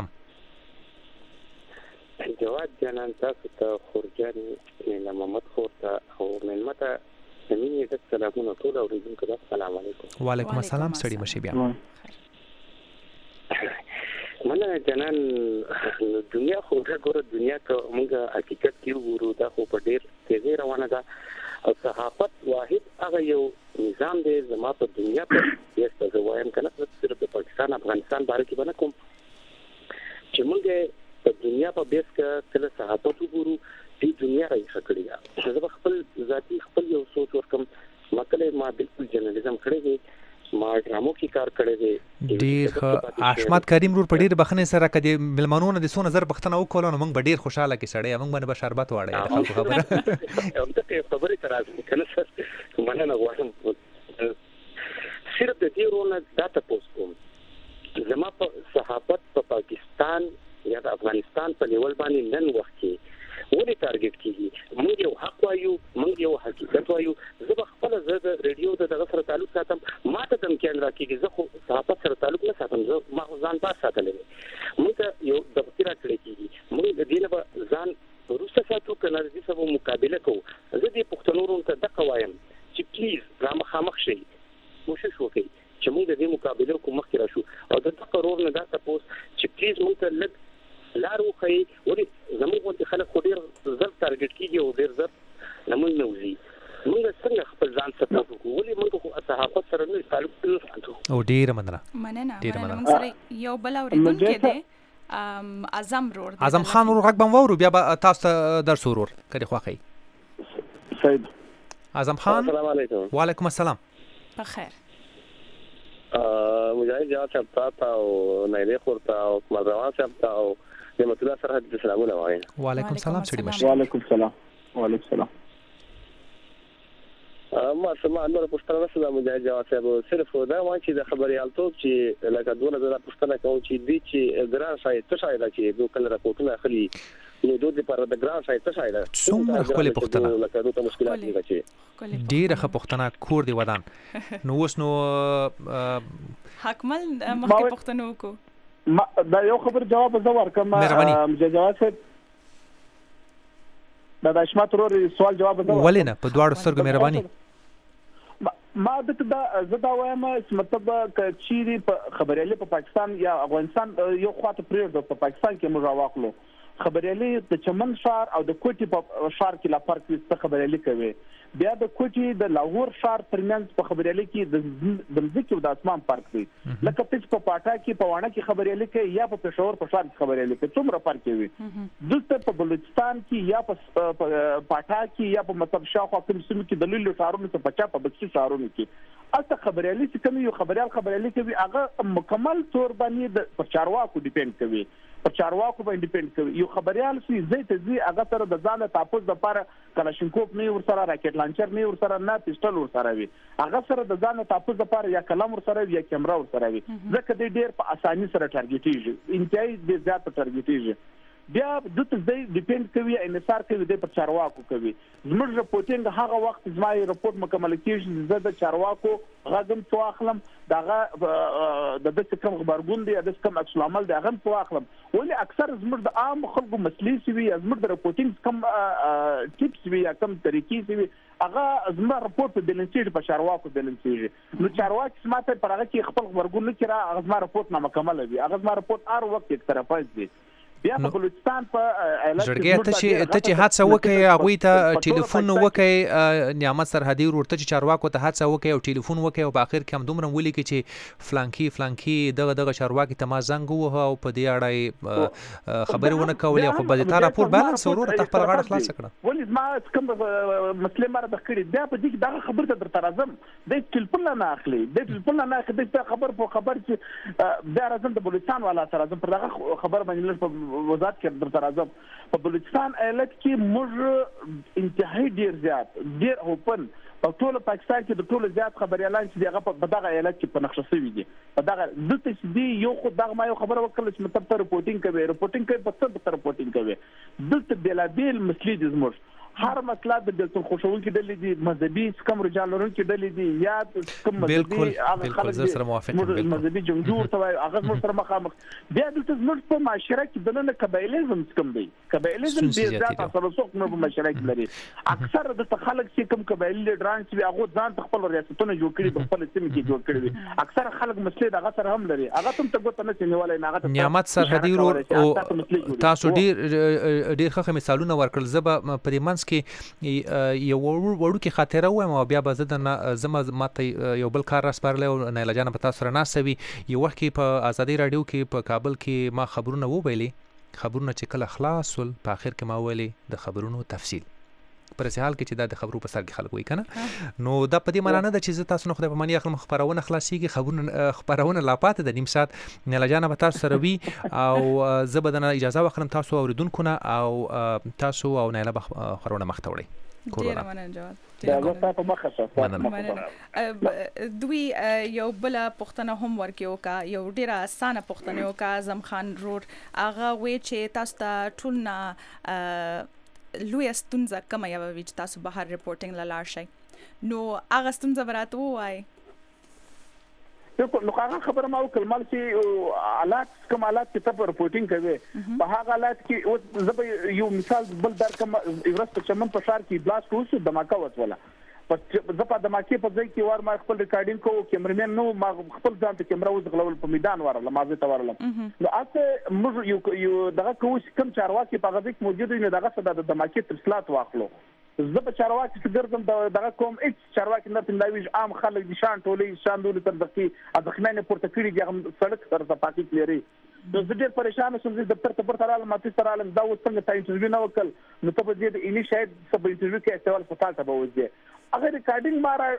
جواد جانان تاسو ته خورجان نه محمد خورته او ملمته زميني د سلامونو ټول اوریدونکو السلام علیکم وعلیکم السلام ستړي مشه بیا منه جانان دنیا خو ګوره دنیا ته موږ حقیقت کې وګورو دا خو په ډیر تیزی روانه ده او صحافت واحد هغه یو نظام دی زما په دنیا په یسته زوایم کنه صرف د پاکستان افغانستان باره کې باندې کوم چې موږ په دنیا په بیس کې کله صحافت وګورو د دنیا راځي کړی دا خپل ذاتی خپل یو سوچ ورکم مکله ما بالکل جرنالیزم کړی دی ما ډرامو کې کار کړی دی ډیر حشمت کریم رور په ډیر بخنه سره کدي ملمنونه د سو نظر بختنه وکول نو موږ ډیر خوشاله کې سړی موږ باندې بشربت واړی خلکو خبره هم ته خبرې ترازم کنه مننه غواړم صرف د دې رونه دا تاسو کوم زما په صحافت په پاکستان یا د افغانستان په لیول باندې نن وخت کې ولې ټارګټ کیږي موږ یو حق وایو موږ یو حقیقت وایو زه خپل د ریډیو د سره تعلق ساتم ما ته دم کې راکېږي زه خو صحافت سره تعلق نه ساتم زه ما ځان با ساتلې موږ یو د فکر کړی کیږي موږ د دې نه ځان روسه ساتو کنه د دې سره مقابله کوو زه دې پښتنورو ته د قوایم چې پلیز را مخامخ شي کوشش وکړي چې موږ د دې مقابله کوو مخکې راشو او د تقرر نه دا تاسو چې پلیز موږ ته لږ لارو خي ورې زموږ د خلک خو ډیر زر ټارګټ کیږي او ډیر زر لمن نوزي موږ څنګه خپل ځان سپورټ کوو ولې موږ خو صحافت سره نه تعلق لرو او ډیر مننه موږ سره یو بل اوریدونکو دی اعظم خان ورو غږ بم وورو بیا تاسو در سرور کړي خوخی سید اعظم خان السلام علیکم وعلیکم السلام بخیر مجاهد جواد صاحب ته او نایله خورته او مروان صاحب ته او نعمت الله سره د سلامونه وایم وعلیکم السلام سړي مشه وعلیکم السلام وعلیکم السلام ما سمع نور پښتنه رسول مجاهد جواد صاحب صرف دا وایي چې د خبريالتوب چې لکه دونه د پښتنه کوم چې دي چې ګران شاید ته شاید چې دوه کله راپورټونه اخلي نو دوی لپاره د ګران شاید ته شاید څومره خپل پښتنه لکه دوه مشکلات دي چې ډیره ښه پښتنه کور دی ودان نو اوس نو حکمل مخکې پښتنو کو دا یو خبر جواب زوار کوم جواب څه دا د حشمت رور سوال جواب زوار ولینه په دواړو سترګو مهرباني ما د زدا وایم مطلب چیرې په خبريالي په پاکستان یا افغانستان یو خواته پریږدو په پاکستان کې موږ واخلو خبريالي د چمن شهر او د کوټي په شهر کې لا فرق څه خبريالي کوي بیا د کوټي د لاهور شهر ترمنځ په خبريالي کې د ځمکې او د اسمان فرق دی لکه په پاټا کې په وانه کې خبريالي کوي یا په پېښور په شهر کې خبريالي کوي څومره فرق کوي دلته په بلوچستان کې یا په پاټا کې یا په مطلب شاوخوا کوم سیمه کې د لوی شهرونو څخه بچا په بچي شهرونو کې اته خبريالي چې کوم یو خبريالي کوي هغه مکمل تور باندې د چارواکو ډیپند کوي پر چارواکو باندې ډیپند کوي یو خبريال سي زه ته زی هغه سره د ځان تاسو د لپاره کلاشینکوف نه ور سره راکټ لانچر نه ور سره نه پېسټل ور سره وي هغه سره د ځان تاسو د لپاره یا کلم ور سره یا کیمرا ور سره وي ځکه د ډیر په اساني سره ټارګټیږي انتهایی د زیات ټارګټیږي بیا د ته ډیپند کوي انحصار کوي د پر چارواکو کوي زموږ رپورټینګ هغه وخت زمای رپورټ مکمل کیږي زه د چارواکو غږم تو اخلم دغه د کوم خبرګون دی د کوم عکس العمل دی هغه تو اخلم ولې اکثر زموږ د عام خلکو مسلې سوي زموږ د رپورټینګ کوم ټیپس وي یا کوم طریقې سوي هغه زموږ رپورټ په بیلنسیږي په چارواکو بیلنسیږي نو چارواکي سماته پر هغه کې خپل خبرګون نه کړه هغه زموږ رپورټ نامکمل وي هغه زموږ رپورټ هر وخت یک طرفه دی بیا په بلوچستان په جرګې ته چې حادثه وکړي هغوی ته ټلیفون وکړي نعمت سرحدي ورته چې چارواکو ته حادثه وکړي او ټلیفون وکړي او په اخر کې هم دومره ولیکي چې فلانکي دغه چارواکي ته ما زنګ ووهه او په دې اړه خبرې ونه کولې خو به تا راپور بالانس وروره ته خپل غاړه خلاصه کړه ولې ما کوم مسلې ماره د کړي بیا په دې کې دغه خبر ته درته راځم د ټلیفون نه اخلي د ټلیفون نه اخلي د خبر چې بیا راځم د بلوچستان والا سره راځم پر دغه خبر باندې وزارت کې درته راځم په بلوچستان ایالت کې موږ انتهایی ډیر اوپن په ټول پاکستان کې د ټول زیات خبريالان چې دغه په دغه ایالت کې په نقشه شوی دي په دغه د ته دي یو خو دغه ما یو خبره وکړل چې مطلب ته رپورټینګ کوي په څه رپورټینګ کوي دلته بلابل مسلې دي زموږ هر مسله د دلته خوشونکي ډلې دي مذهبي کم رجال لرونکي ډلې دي یا کم مذهبي بالکل زه سره موافق یم مذهبي جمهور ته هغه موږ سره مخامخ بیا دلته زموږ په معاشره کې دنه قبایلیزم کم دی قبایلیزم ډیر زیات اثر وسوک په معاشره کې لري اکثر د خلک چې کم قبایلی لیډران چې هغه ځان خپل ریاستونه جوړ کړي په خپل سیمه کې جوړ کړي اکثر خلک مسلې دغه سره هم لري هغه ته ګوت نه چنیولای نه هغه نعمت سرحدي ورو تاسو ډیر ښه مثالونه ورکړل زبا په دې منځ کې یو وړوکی خاطره وایم او بیا به زه د ماته یو بل کار راسپارلی او نایله جانه په تاسو سره ناسته وي یو وخت کې په ازادي راډیو کې په کابل کې ما خبرونه وویلي خبرونه چې کله خلاص ول په آخر کې ما ویلي د خبرونو تفصیل پر اساس حال کې چې دا د خبرو په سر کې خلک وایي کنه نو دا په دې معنی نه ده چې زه تاسو نه خدای په معنی اخلم خبرونه خلاصيږي خبرونه لا پاتې د نیم ساعت نایله جانه به تاسو سره وي او زه به دنه اجازه واخلم تاسو اوریدونکو نه او تاسو او نایله به خبرونه مخ ته وړئ ډیره مننه دوی یو بل پښتنه هم ورکیو کا یو ډیره اسانه پښتنه وکا اعظم خان رور هغه وی چې تاسو ته ټول نه لوی استونزه کومه یو وی چې تاسو بهر ریپورټینګ لاله شي نو هغه استونزه براتو وای نو هغه خبره ما وکړ مال چې حالات کوم حالات چې تاسو رپورټینګ کوي په هغه حالات کې زه یو مثال بل در کوم ورسته چمن په شهر کې بلاست وشو دماکه وسوله زه په دماکه په ځای کې ور ما خپل ریکارډینګ کوو کیمرمن نو ما خپل ځان ته کیمرا وزغلول په میدان ورله ما زه ته ورلم نو اته موږ یو دغه کوم کم چارواکي په غږ کې موجود وي دغه څه د دماکه تفصيلات واخلو زه په چارواکي چې ګرځم دغه کوم هیڅ چارواکي نه پنداوي عام خلک دي شان ټولې شان دول تر دقیق ازخمنه پورته کړی دي سړک سره د پاکي لري نو زه ډېر پریشان شوم چې دفتر ته پورته رااله ماته سره رااله دا اوس څنګه تا انټرویو نه وکړ نو ته به دې اني شاید سب انټرویو کې استعمال پتال ته به وځي اگر ریکارډینګ مارا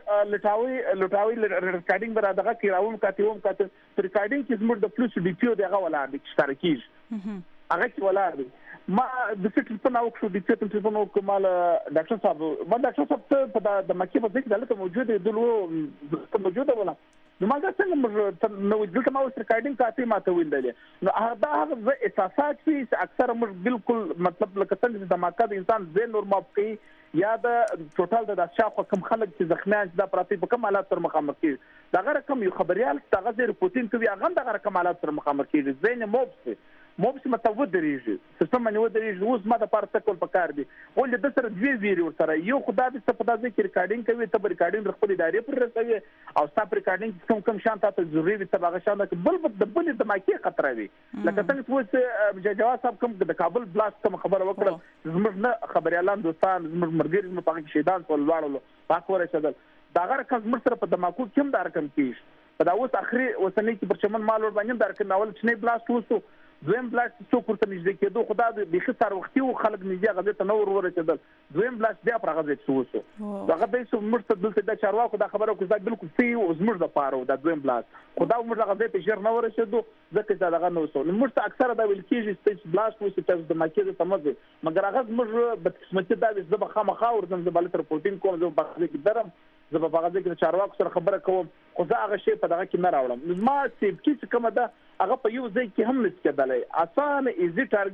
لټاوي ریکارډینګ برا دغه کې راوم کاته ریکارډینګ کې زموږ د پلوس ډي پی او دغه ولا د اشتراکیز هغه کې ولا دی ما د ټلیفون او خو د ټلیفون او کومال ډاکټر صاحب ما ډاکټر صاحب په د مکه په ځای دلته موجود دی دلته موجوده ولا نو ما څنګه نو دلته ما اوس ریکارډینګ کاته ماته ویل نو هغه احساسات چې اکثر موږ بالکل مطلب لکه څنګه د مکه د انسان ذهن نور ماپ کوي یا د ټوټال د شاخو کم خلک چې زخمیان دا پراتی په کوم حالات سره مخامخ کیږي دا غره کم یو خبريال دغه د رپورټینګ کوي هغه دغه کم حالات سره مخامخ کیږي زین موبس متوود دريږي سیستم باندې ودرېږي اوس ما د پاره تکول پکار دي ولې د سره دوی ویری ور سره یو خدای دې څه پتا دې کې ریکارډینګ کوي ته ریکارډینګ خپل ادارې پر رسوي او ستاسو ریکارډینګ کوم شان ته ضروري وي ته هغه شان بل د ماکي خطر وي لکه څنګه چې جواز صاحب کوم د کابل بلاست کوم خبر وکړه زموږ نه خبريالان دوستان زموږ مرګري زموږ په شهیدان ټول واړو پاکوره شدل دا غره کس مر سره په دماکو کوم د رقم کیږي په دا اوس اخري وسنۍ کې پر چمن مال ور باندې د رقم ناول چې بلاست وسو دویم بلاست څو پورته نږدې کېدو خدا د خسر وختي او خلک نږدې غزه ته نور ورسېدل دویم بلاست بیا پر غزه وسو هغه د څو مرته دلته د چارواکو د خبرو کوزا بالکل سی او زمر د پاره د دویم بلاست خدا موږ غزه ته شر نه ورسېدو ځکه دا دغه نو وسو مرته اکثره د ویل کېږي چې بلاست وسو چې د مکه د تمزه مګر هغه موږ د قسمت د زبه خامخا ورته د بل رپورټینګ کوم زه په غزه کې درم زه په غزه کې چارواکو سره خبره کوم خو زه هغه شی په دغه کې نه راوړم ما چې کومه ده هغه په یو ځای کې هم نشي کېدلای اسانه ایزي ټارګټ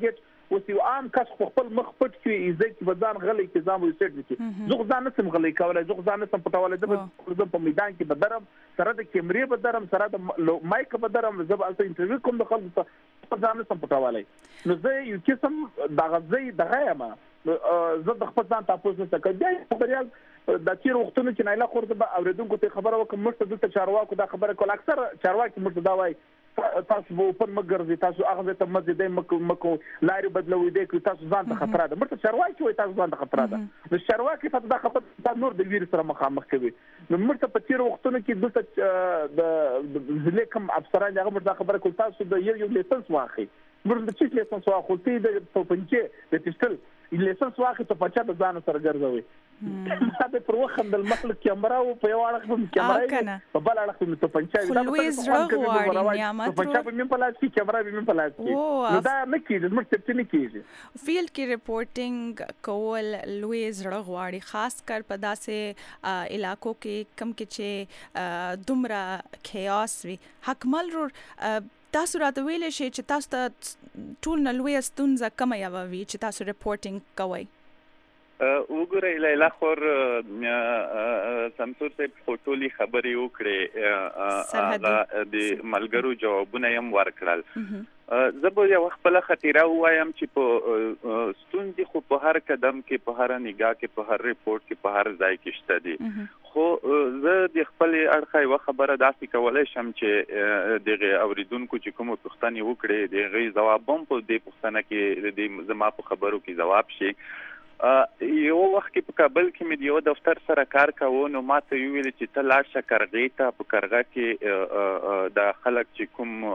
اوس یو عام کس خپل مخ پټ کړي ایزه کې بدان غلي کې ځام وسټ وکړي زه ځان نسم غلي کولای زه ځان نسم پټولای زه په میدان کې بدرم سره د کیمرې بدرم سره د مایک بدرم زه به البته انټرویو کوم د خلکو ته ځان نسم پټولای نو زه یو قسم د غزي دغه ما زه د خپل ځان تاسو ته کوي خبريال د تیر وختونو چې نایله خورده به اوریدونکو ته خبره وکم مشته د چارواکو دا خبره کول اکثر چارواکي مشته دا وای تاسو به په مګرځي تاسو هغه ته مزه دی مکو لاري بدلوي دی چې تاسو ځان ته خطر ده مرته چارواکي وای تاسو ځان ته خطر ده نو چارواکي ته دا خطر نور د ویر سره مخامخ کوي نو مرته په تیر وختونو کې د ځلې کوم افسران هغه مرته خبره کول تاسو د یو لیسنس واخی مرته چې لیسنس واخو ته د پنځه د تشتل لیسنس واخی ته پچا د ځان سره ګرځوي دا پر وخت د مخلوق کیمرا او په یو اړه په کیمرا په بل اړه په پنځه دا لویز رغواړي نعمت په پنځه په پلاس کې کیمرا په پلاس کې دا نه کیږي زموږ څه نه کیږي فیلډ کې ریپورټینګ کول لویز رغواړي خاص کر په داسې علاقو کې کم کې چې دومره کیاس وي حکمل تاسو راته ویلې شي چې تاسو ته ټول نه لوی ستونزه کومه یوه وي چې تاسو ریپورټینګ کوئ وګورئ لیلا خور سمسور صاحب ټولي خبرې وکړې د ملګرو جوابونه هم ورکړل زه به یو خپل خاطره وایم چې په ستونزې خو په هر قدم کې په هر نگاه کې په هر ریپورت کې په هر ځای کې شته دي خو زه د خپل اړخه یو خبره داسې کولای شم چې دغه اوریدونکو چې کوم پوښتنه وکړي دغه جواب هم په دې پوښتنه کې د زما په خبرو کې جواب شي یو وخت کې په کابل کې مې یو دفتر سره کار کاوه نو ما ته ویل چې ته لاړ شه کرغې ته په کرغه کې د خلک چې کوم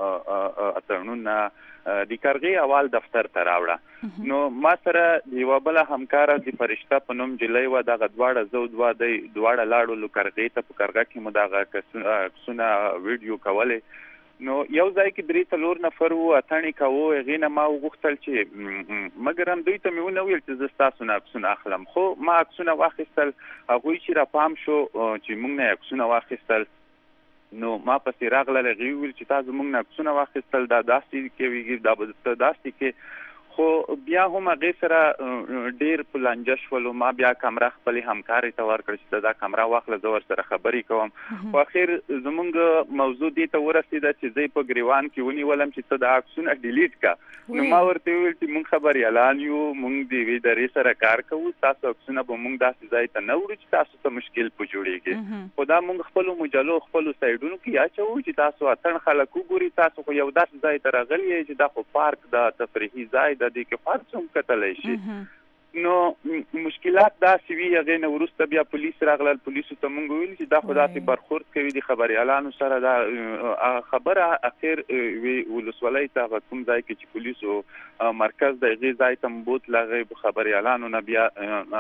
اترنونه د کرغې اول دفتر ته راوړه نو ما سره یو بل همکار د فرشته په نوم جلې و د غدواړه زو دواړه لاړو کرغې ته په کرغه کې مداغه کسونه ویډیو کوله نو یو ځای کې درې څلور نفر وو اتانی کاوه غینه ما وغوښتل چې مګر هم دوی ته مې ونه ویل چې زه تاسو نه عکسونه اخلم خو ما عکسونه واخیستل هغوی چې را پام شو چې موږ نه عکسونه واخیستل نو ما پسې راغله غوی ویل چې تاسو موږ نه عکسونه واخیستل دا داسې کې دا داسې کې خو بیا هم هغه سره ډیر پلانجش ولو ما بیا کیمرا خپل همکاري ته ورکړ چې دا کیمرا واخله زه ور سره خبرې کوم خو اخر زمونږ موضوع دې ته ورسېده چې زه په ګریوان کې ونیولم چې ته دا عکسونه ډیلیټ کا نو ما ورته ویل چې مونږ خبري اعلان یو مونږ دی وی درې سره کار کوو تاسو عکسونه به مونږ داسې ځای ته نه وړو چې تاسو ته مشکل په جوړیږي خو دا مونږ خپل مجلو خپل سایډونو کې اچو چې تاسو اتن خلک وګوري تاسو خو یو داسې ځای ته راغلی چې دا خو پارک دا تفریحي ځای د دې کې فارڅوم کتلای شي نو مشکلات دا سوي هغه نو ورسته بیا پولیس راغلل پولیسو ته مونږ ویل چې دا خدای برخورد کوي د خبري اعلان سره دا خبره اخر وی ولسوالۍ ته کوم ځای کې چې پولیسو مرکز د غي ځای ته مبوت لغه خبري اعلان نه بیا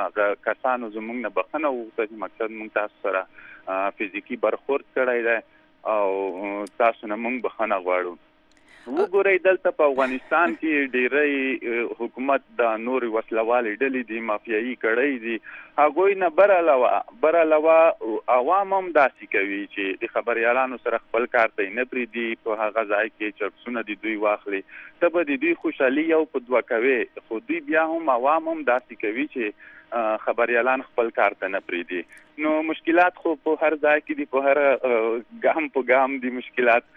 کسانو زمونږ نه بخنه وغوښتل مقصد مونږ تاسو سره فزیکی برخورد کړی دی او تاسو نه مونږ بخنه غواړو وګورئ دلته په افغانستان کې ډېری حکومت د نور وسلوالې ډلې دي مافیایي کړی دي هغوی نه بر علاوه عوام هم داسې کوي چې د خبريالانو سره خپل کار ته نه پریدي په هغه ځای کې چې څونه د دوی واخلي ته به د دوی خوشحالي یو په دوه کوي خو دوی بیا هم عوام هم داسې کوي چې خبريالان خپل کار ته نه پریدي نو مشکلات خو په هر ځای کې دي په هر ګام په ګام دي مشکلات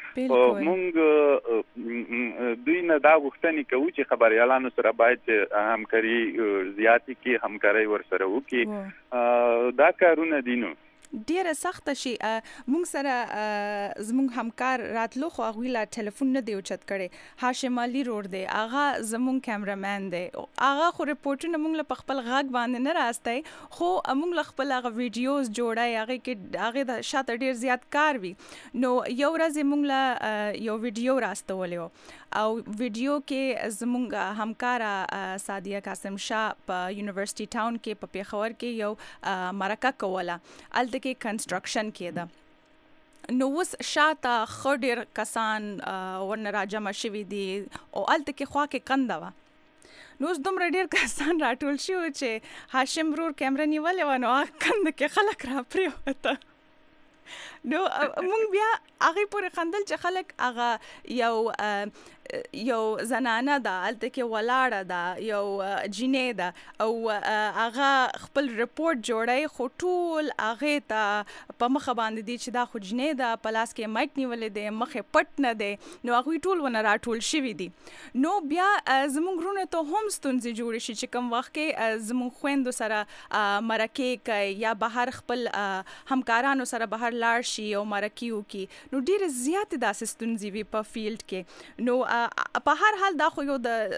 مونږ دوی نه دا غوښتنې کوو چې خبريالانو سره باید همکاري زیاتې کې همکاري ورسره وکړي دا کارونه دي نو ډیره سخته شي مونږ سره زمونږ همکار راتلو خو هغوی لا ټلیفون نه دی اوچت کړی هاشم علي روډ دی هغه زمونږ کیمرامین دی هغه خو ریپورټونه مونږ له خپل غږ باندې نه راستای خو مونږ له خپل هغه ویډیوز جوړای هغه کې هغه د شاته ډیر زیات کار وی نو یو ورځ مونږ له یو ویډیو راستولیو او ویډیو کې زمونږ همکار سادیه قاسم شاه په یونیورسيټي ټاون کې په پیښور کې یو مرکه کوله الته کې کنسټرکشن کېده نو اوس شاته خډیر کسان ورنه راجمع شوي دي او الته کې خوا کې کنده وه نو اوس دومره ډېر کسان راټول شوي چې هاشم ورور کیمره نیولې وه نو هغه کنده کې خلک را پرېوته نو مونږ بیا هغې پورې خندل چې خلک هغه یو یو زنانه ده هلته کې ولاړه ده یو جینۍ ده او هغه خپل رپورټ جوړی خو ټول هغې ته په مخه باندې دي چې دا خو جینۍ ده په لاس کې مایک نیولې دی مخې پټ نه دی نو هغوی ټول ونه راټول شوي دي نو بیا زموږ وروڼو ته هم ستونزې جوړې شي چې کوم وخت کې زموږ خویندو سره مرکې کوي یا بهر خپل همکارانو سره بهر لاړ شي او مرکې وکړي نو ډېرې زیاتې داسې ستونزې وي په فیلډ کې نو په هر حال دا خو یو د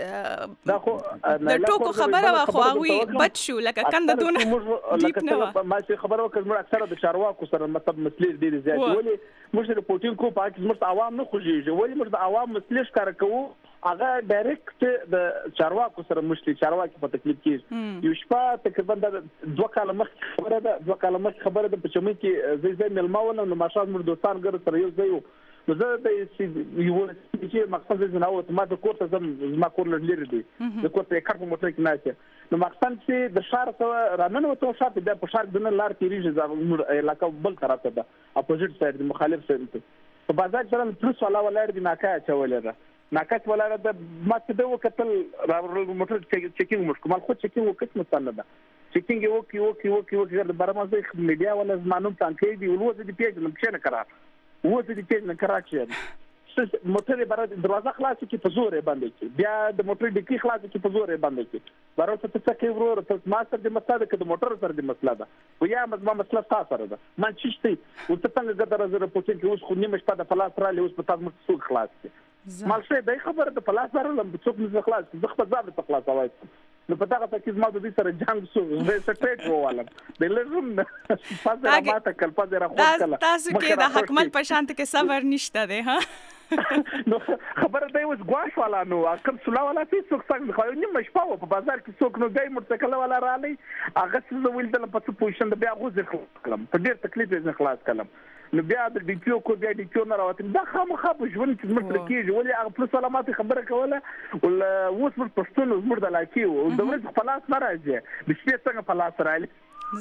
ټوکو خبره وه خو هغوی بد شو لکه کنده دونه ډیپ نه وه ما چې خبره وکړه زموږ اکثره د چارواکو سره مطلب مسلې ډېرې زیاتې ولې موږ رپورټینګ کوو په هغه کې زموږ ته عوام نه خوږېږي ولې موږ د عوام مسلې ښکاره کوو هغه ډایرکټ د چارواکو سره مشتي چارواکي په تکلیف کې یو شپه تقریبا د 2 کاله مخکې خبره ده 2 کاله مخکې خبره ده په چمن کې زه مېلمه ولم نو ماښام موږ دوستان ګر سره یو ځای نو زه د یو چې مقصد زه نه وته ما د کور ته زما کور لري دی د کور ته کار په موټر کې ناشه نو مقصد چې د شهر ته راننه وته شهر ته په شهر دنه لار تیریږي زموږ علاقه بل طرف ته ده اپوزیټ سایډ د مخالف سایډ ته په بازار سره پلس والا ولر دي ناکا چولې ده ناکا ولاړه د ما ته د وکتل موټر چیکینګ مشکل خو چیکینګ وکړ مثلا ده چیکینګ وکي د برمازه میډیا ولا زمانو تانکې دی ولوزه دی پیج نه پښنه کرا وته دي چې نه کراچي موټر بار دروازه خلاص کی په زور باندې کی بیا د موټر ډکی خلاص کی په زور باندې کی بار ته څه کوي ورور ته ما سره د مسله کې د موټر سره د مسله ده و یا ما مسله تاسو سره ده man چشتي او ته څنګه ګټه راځي رپورټینګ کې اوس خو نیمه شپه د پلاس را لې اوس په تاسو څوک خلاص کی مالشه د خبره د پلاس سره لم څوک نه خلاص زه خپل ځان ته خلاص وای نو په دغه تکیز ما د دې سره جنگ شو زه سټریټ ووالم د لږم فاز را ماته کل فاز را خو کله تاسو کې د حکمل په شانت کې صبر نشته دی ها نو خبره دی اوس ګواش والا نو کوم سلا والا چې څوک څنګه خو نیمه شپه په بازار کې څوک نو دای موټرسایکل والا را لې هغه څه ویل د په پوزیشن د بیا غوځ کړم په ډیر تکلیف یې خلاص کړم نو بیا د ډي پی او کو بیا ډي پی او نه راوته دا خامخا په ژوند کې زموږ کېږي ولې هغه پلس علامات خبره کوله ول اوس پر پښتون زموږ د لاکی او د ورځ په لاس نه راځي د شپې څنګه په لاس راځي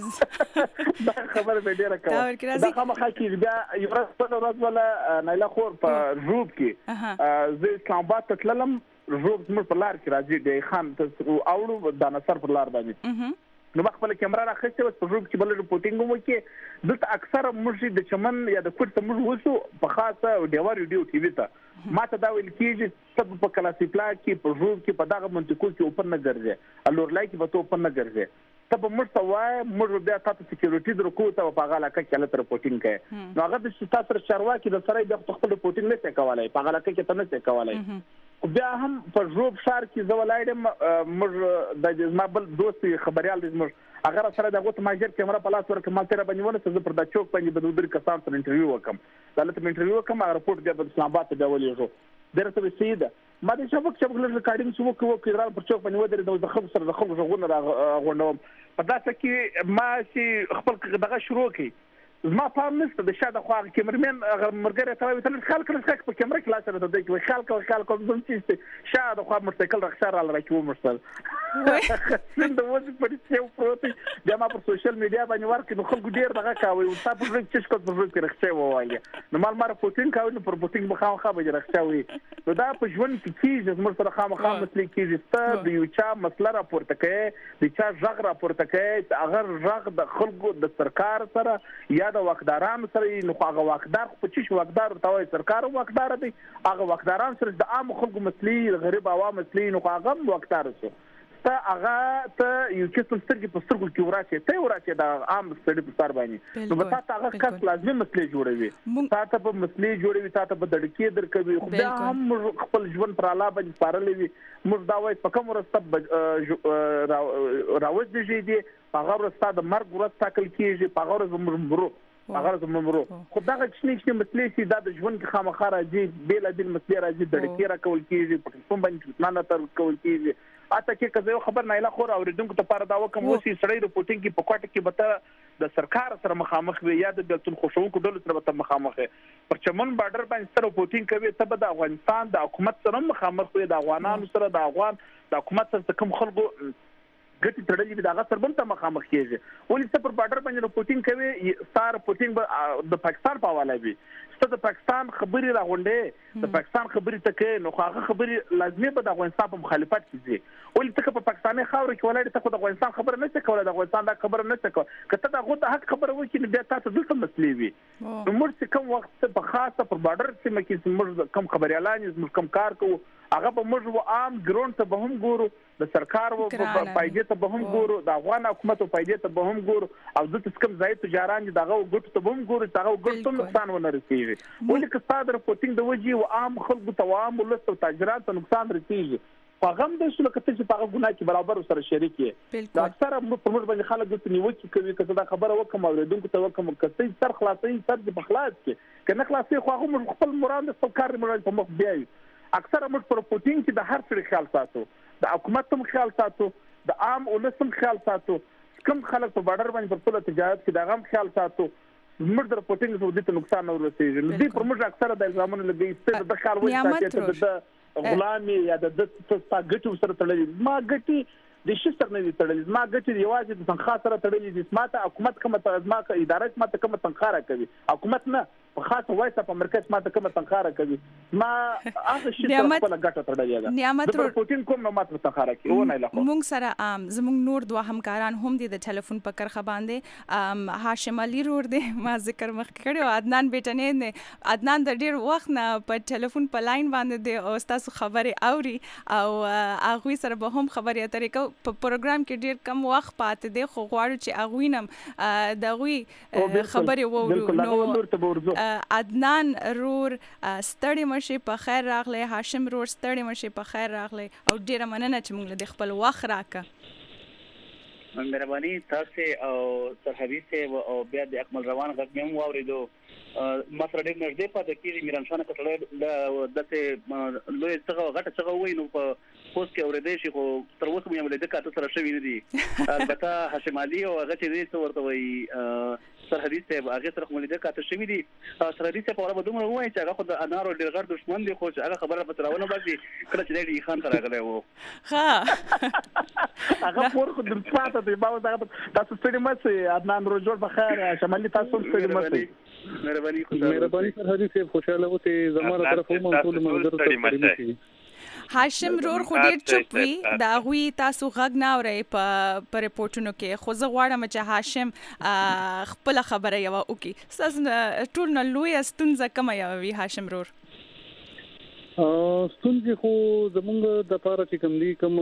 دا خبره به ډیره کوي دا خامخا کې بیا یو ورځ ولا نایله خور په روب کې زه اسلام آباد ته تللم روب زموږ په لار کې راځي د خان ته اوړو د نصر په لار باندې نو خپل کیمرا راخسته اوس په روب کې بل رپورټینګ وکړي دلته اکثر موږ د چمن یا د کوټ ته موږ وسو په خاصه ډیوا ریډیو ټي وي ته ماته دا ویل کېږي سب په کلاسیکلا کې په روب کې په دغه منطقو کې اوپن نه ګرځي الورلای کې به ته اوپن نه ګرځي ته په موږ ته وای موږ بیا تاسو سکیورټي درکو ته په هغه علاقه کې لته رپورټینګ کوي نو هغه د تاسو چارواکي د سره د خپل رپورټینګ نه څه کولای په هغه علاقه کې ته نه څه کولای بیا هم په روب شهر کې زولایډم موږ د زمابل دوست خبريال د موږ اگر سره دغه ته ماجر کیمرا په لاس ورکړم ما تر باندې ونه څه پر د چوک باندې به د کسان سره انټرویو وکم دلته انټرویو وکم رپورټ بیا د اسلام آباد ته ولېږو درته سیده ما د شبکې ریکارډینګ شو کوو پر چوک باندې ودرې د خبر سره د خلکو غوونه راغونډوم په داسه کې ما چې خپل دغه شروع کړ زما پام نشته د شاده خو هغه کیمرمن هغه مرګره ته ویل خلک راځي په کیمرا کې لاسره د دې خلک زم چې شاده خو موټرسایکل راخسار را راکوم مرسل څنګه وځي په دې یو پروت بیا ما په سوشل میډیا باندې ورکې نو خلکو ډیر دغه کوي او تاسو په چې څه کوم په راخسه وایي نو مال مار پوتین کوي نو پر پوتین بخاو خبره به راخسوي نو دا په ژوند کې کیږي زموږ سره خامخا مسلې کیږي ته د یو چا مسله راپورته کوي د چا ژغ راپورته کوي اگر ژغ د خلکو د سرکار سره یا د واکدارانو سره نو هغه واکدار په چی واکدار ته وایي سرکار واکدار دی هغه واکداران سره د عام خلکو مسلې غریب عوام مسلې نو هغه واکدار شي ته هغه ته یو څه سترګې په سترګو کې وراشي ته وراشي د عام سړي په سر باندې نو به تاسو هغه کس لازمي مسلې جوړوي تاسو په مسلې جوړوي تاسو په دړکې درکوي خو بیا هم خپل ژوند پر اعلی باندې سپارلې وي موږ دا وایي په کوم ورځ راوځي دي هغه ورځ د مرګ ورځ تاکل کیږي په هغه ورځ موږ مرو هغه زموږ خو دا چې مسلې چې دا د ژوند کې خامخا راځي بیل بیل مسلې راځي دړکې را کول کیږي په کوم باندې نه تر کول کیږي اته کې کزه خبر نه لا خور اوریدونکو ته پاره دا وکم وسی سړی رپورټینګ کې په کوټه کې به د سرکار سره مخامخ وي یا د بیلتون خوشونکو ډول سره به مخامخ پر چمن بارډر باندې سره رپورټینګ کوي ته به د افغانستان د حکومت سره مخامخ وي د افغانانو سره د افغان د حکومت سره کوم خلکو ګټي تړلې د هغه سربن ته مخامخ کیږي ولې څه پر بارډر باندې رپورټینګ کوي ستار رپورټینګ د پاکستان په حواله وي ته د پاکستان خبري راغونډې د پاکستان خبري ته کې نو هغه خبري لازمي به د افغانستان په مخالفت کې دي ولې ته په پاکستاني خاور کې ولاړ ته د افغانستان خبره نه څه کوله د افغانستان دا خبره نه څه کوله کته دا غو د حق خبره وکړي بیا تاسو دلته مسلې وي نو موږ کوم وخت په خاصه پر بارډر سیمه کې موږ کم خبريالان موږ کم کار کوو هغه به موږ عام ګرون ته به هم ګورو د سرکار و فائدې ته به هم ګورو د افغان حکومت او فائدې ته به هم ګورو او د کوم ځای تجاران دغه ګټ ته به هم ګورو دغه ګټ ته نقصان ونه رسیږي ولې که ستاسو رپورټینګ د وجې او عام خلکو ته عام ولست او تاجرانو ته نقصان رسیږي فغم د شنو کته چې په ګناه کې برابر سره شریک یې دا اکثره په موږ باندې خلک د نیوکه کوي که دا خبره وکم اوریدونکو ته وکم کته سر خلاصي سر د بخلاص کې کنه خلاصي خو هغه خپل مراد د کار مراد په مخ بیاي اکثره موږ په رپورټینګ کې د هر څه خیال ساتو د حکومت هم خیال ساتو د عام ولسم خیال ساتو کوم خلک په بارډر باندې په ټول تجارت کې دا هم خیال ساتو موږ د رپورټینګ څخه د نقصان نه ورسېږي نو دې پر موږ اکثره د الزامونو لګي ست د خیال وایي چې غلامي یا د ګټو سره تړلې ما ګټي د شستر نه تړلې ما ګټي یوازې د تنخواه سره تړلې دي ماته حکومت کومه ما اداره ماته کومه تنخواه راکوي حکومت نه په خاصه وایسه په مرکز ماته کومه تنخواه راکوي ما هغه شي په خپل ګټه تړلې ده نعمت رپورټینګ کوم نو ماته تنخواه راکوي و نه لخوا مونږ سره زموږ نور دوه همکاران هم دي د ټلیفون په کرخه باندې هاشم علي رور دی ما ذکر مخ کړو عدنان بیٹنې نه عدنان د ډیر وخت نه په ټلیفون په لاین باندې دی او تاسو خبري اوري او هغه سره به هم خبري اترې کو په پروګرام کې ډیر کم وخت پاتې دی خو غواړو چې هغه نم دغه خبري وورو نو عدنان رور ستړي مشي په خیر راغله هاشم رور ستړي مشي په خیر راغله او ډیره مننه چې موږ له خپل وخت راکا مهرباني تاسو او سرحدي سه او بیا د اکمل روان غږ مې واوریدو ما سره ډېر نږدې پاتې کېږي میران شانه کټړې دته لوی څنګه غټه څنګه وای نو په پوسټ کې اورېدې شي خو تر اوسه مې ولې د کاته سره شوی نه دي البته هاشم علي او هغه چې دې ورته وای سرحدي سه هغه سره مولې د کاته شوی دي سرحدي سه په اړه بدومره وای چې هغه خو د انارو ډېر غړ دښمن دي خو چې هغه خبره په تراونه باندې کله چې دې خان سره غلې وو ها هغه پور خو د پاتې دی باور تاسو ستړي مې عدنان رجوع بخیر شمالي تاسو ستړي مې مهرباني سرحدي سه خوشاله وته زموږ طرف هم ټول منظر ته هاشم رور خو ډیر چوپ وي دا غوي تاسو غږ نه اورئ په ریپورتونو کې خو زه غواړم چې هاشم خپل خبره یو وکي تاسو ټول نه لوی ستونزه کوم یو وی هاشم رور ستونزه خو زمونږ د پاره چې کوم دي کوم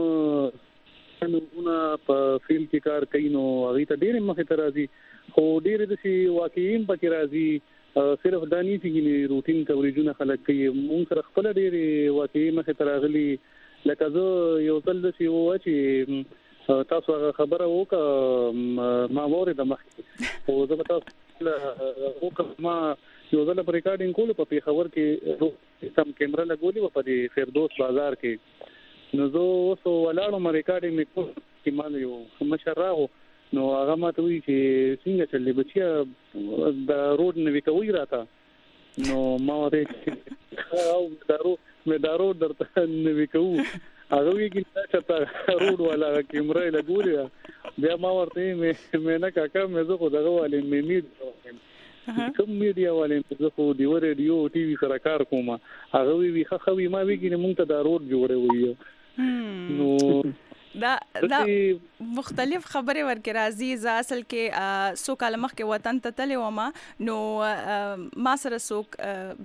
نمونه په فیلډ کې کار کوي نو هغه ته ډیر مخه ترازی خو ډیر د شي واقعین پکې راځي صرف دانی چې روټین کوریجونه خلک کوي مونږ سره خپل ډېری واقعي مخه تراغلي لکه زه یو ځل د سی و چې تاسو خبره وکړه ما وره د مخ او زه تاسو وکړه ما یو ځل په ریکارډینګ کول په خبر کې سم کیمرا لګولې په دې فردوس بازار کې نو زه اوس ولاړم ریکارډینګ میکو چې ما یو مشراغو نو هغه ماته وی چې څنګه چلې بچیا د روډ نوې کوي راته نو ما ورته او دارو درته نوې کوي هغه وی چې تا روډ والا کیمرا لګولې بیا ما ورته مې نه کاکا مې زه خو دغه والي مې کوم میډیا والي زه خو دی ریډیو ټي وي سره کار کوم هغه وی خو ما ویګی مونږ ته دا روډ جوړوي نو دا مختلف خبره ورکې راځي ز اصل کې سو کال مخ کې وطن ته تللی ومه نو ما سره سوک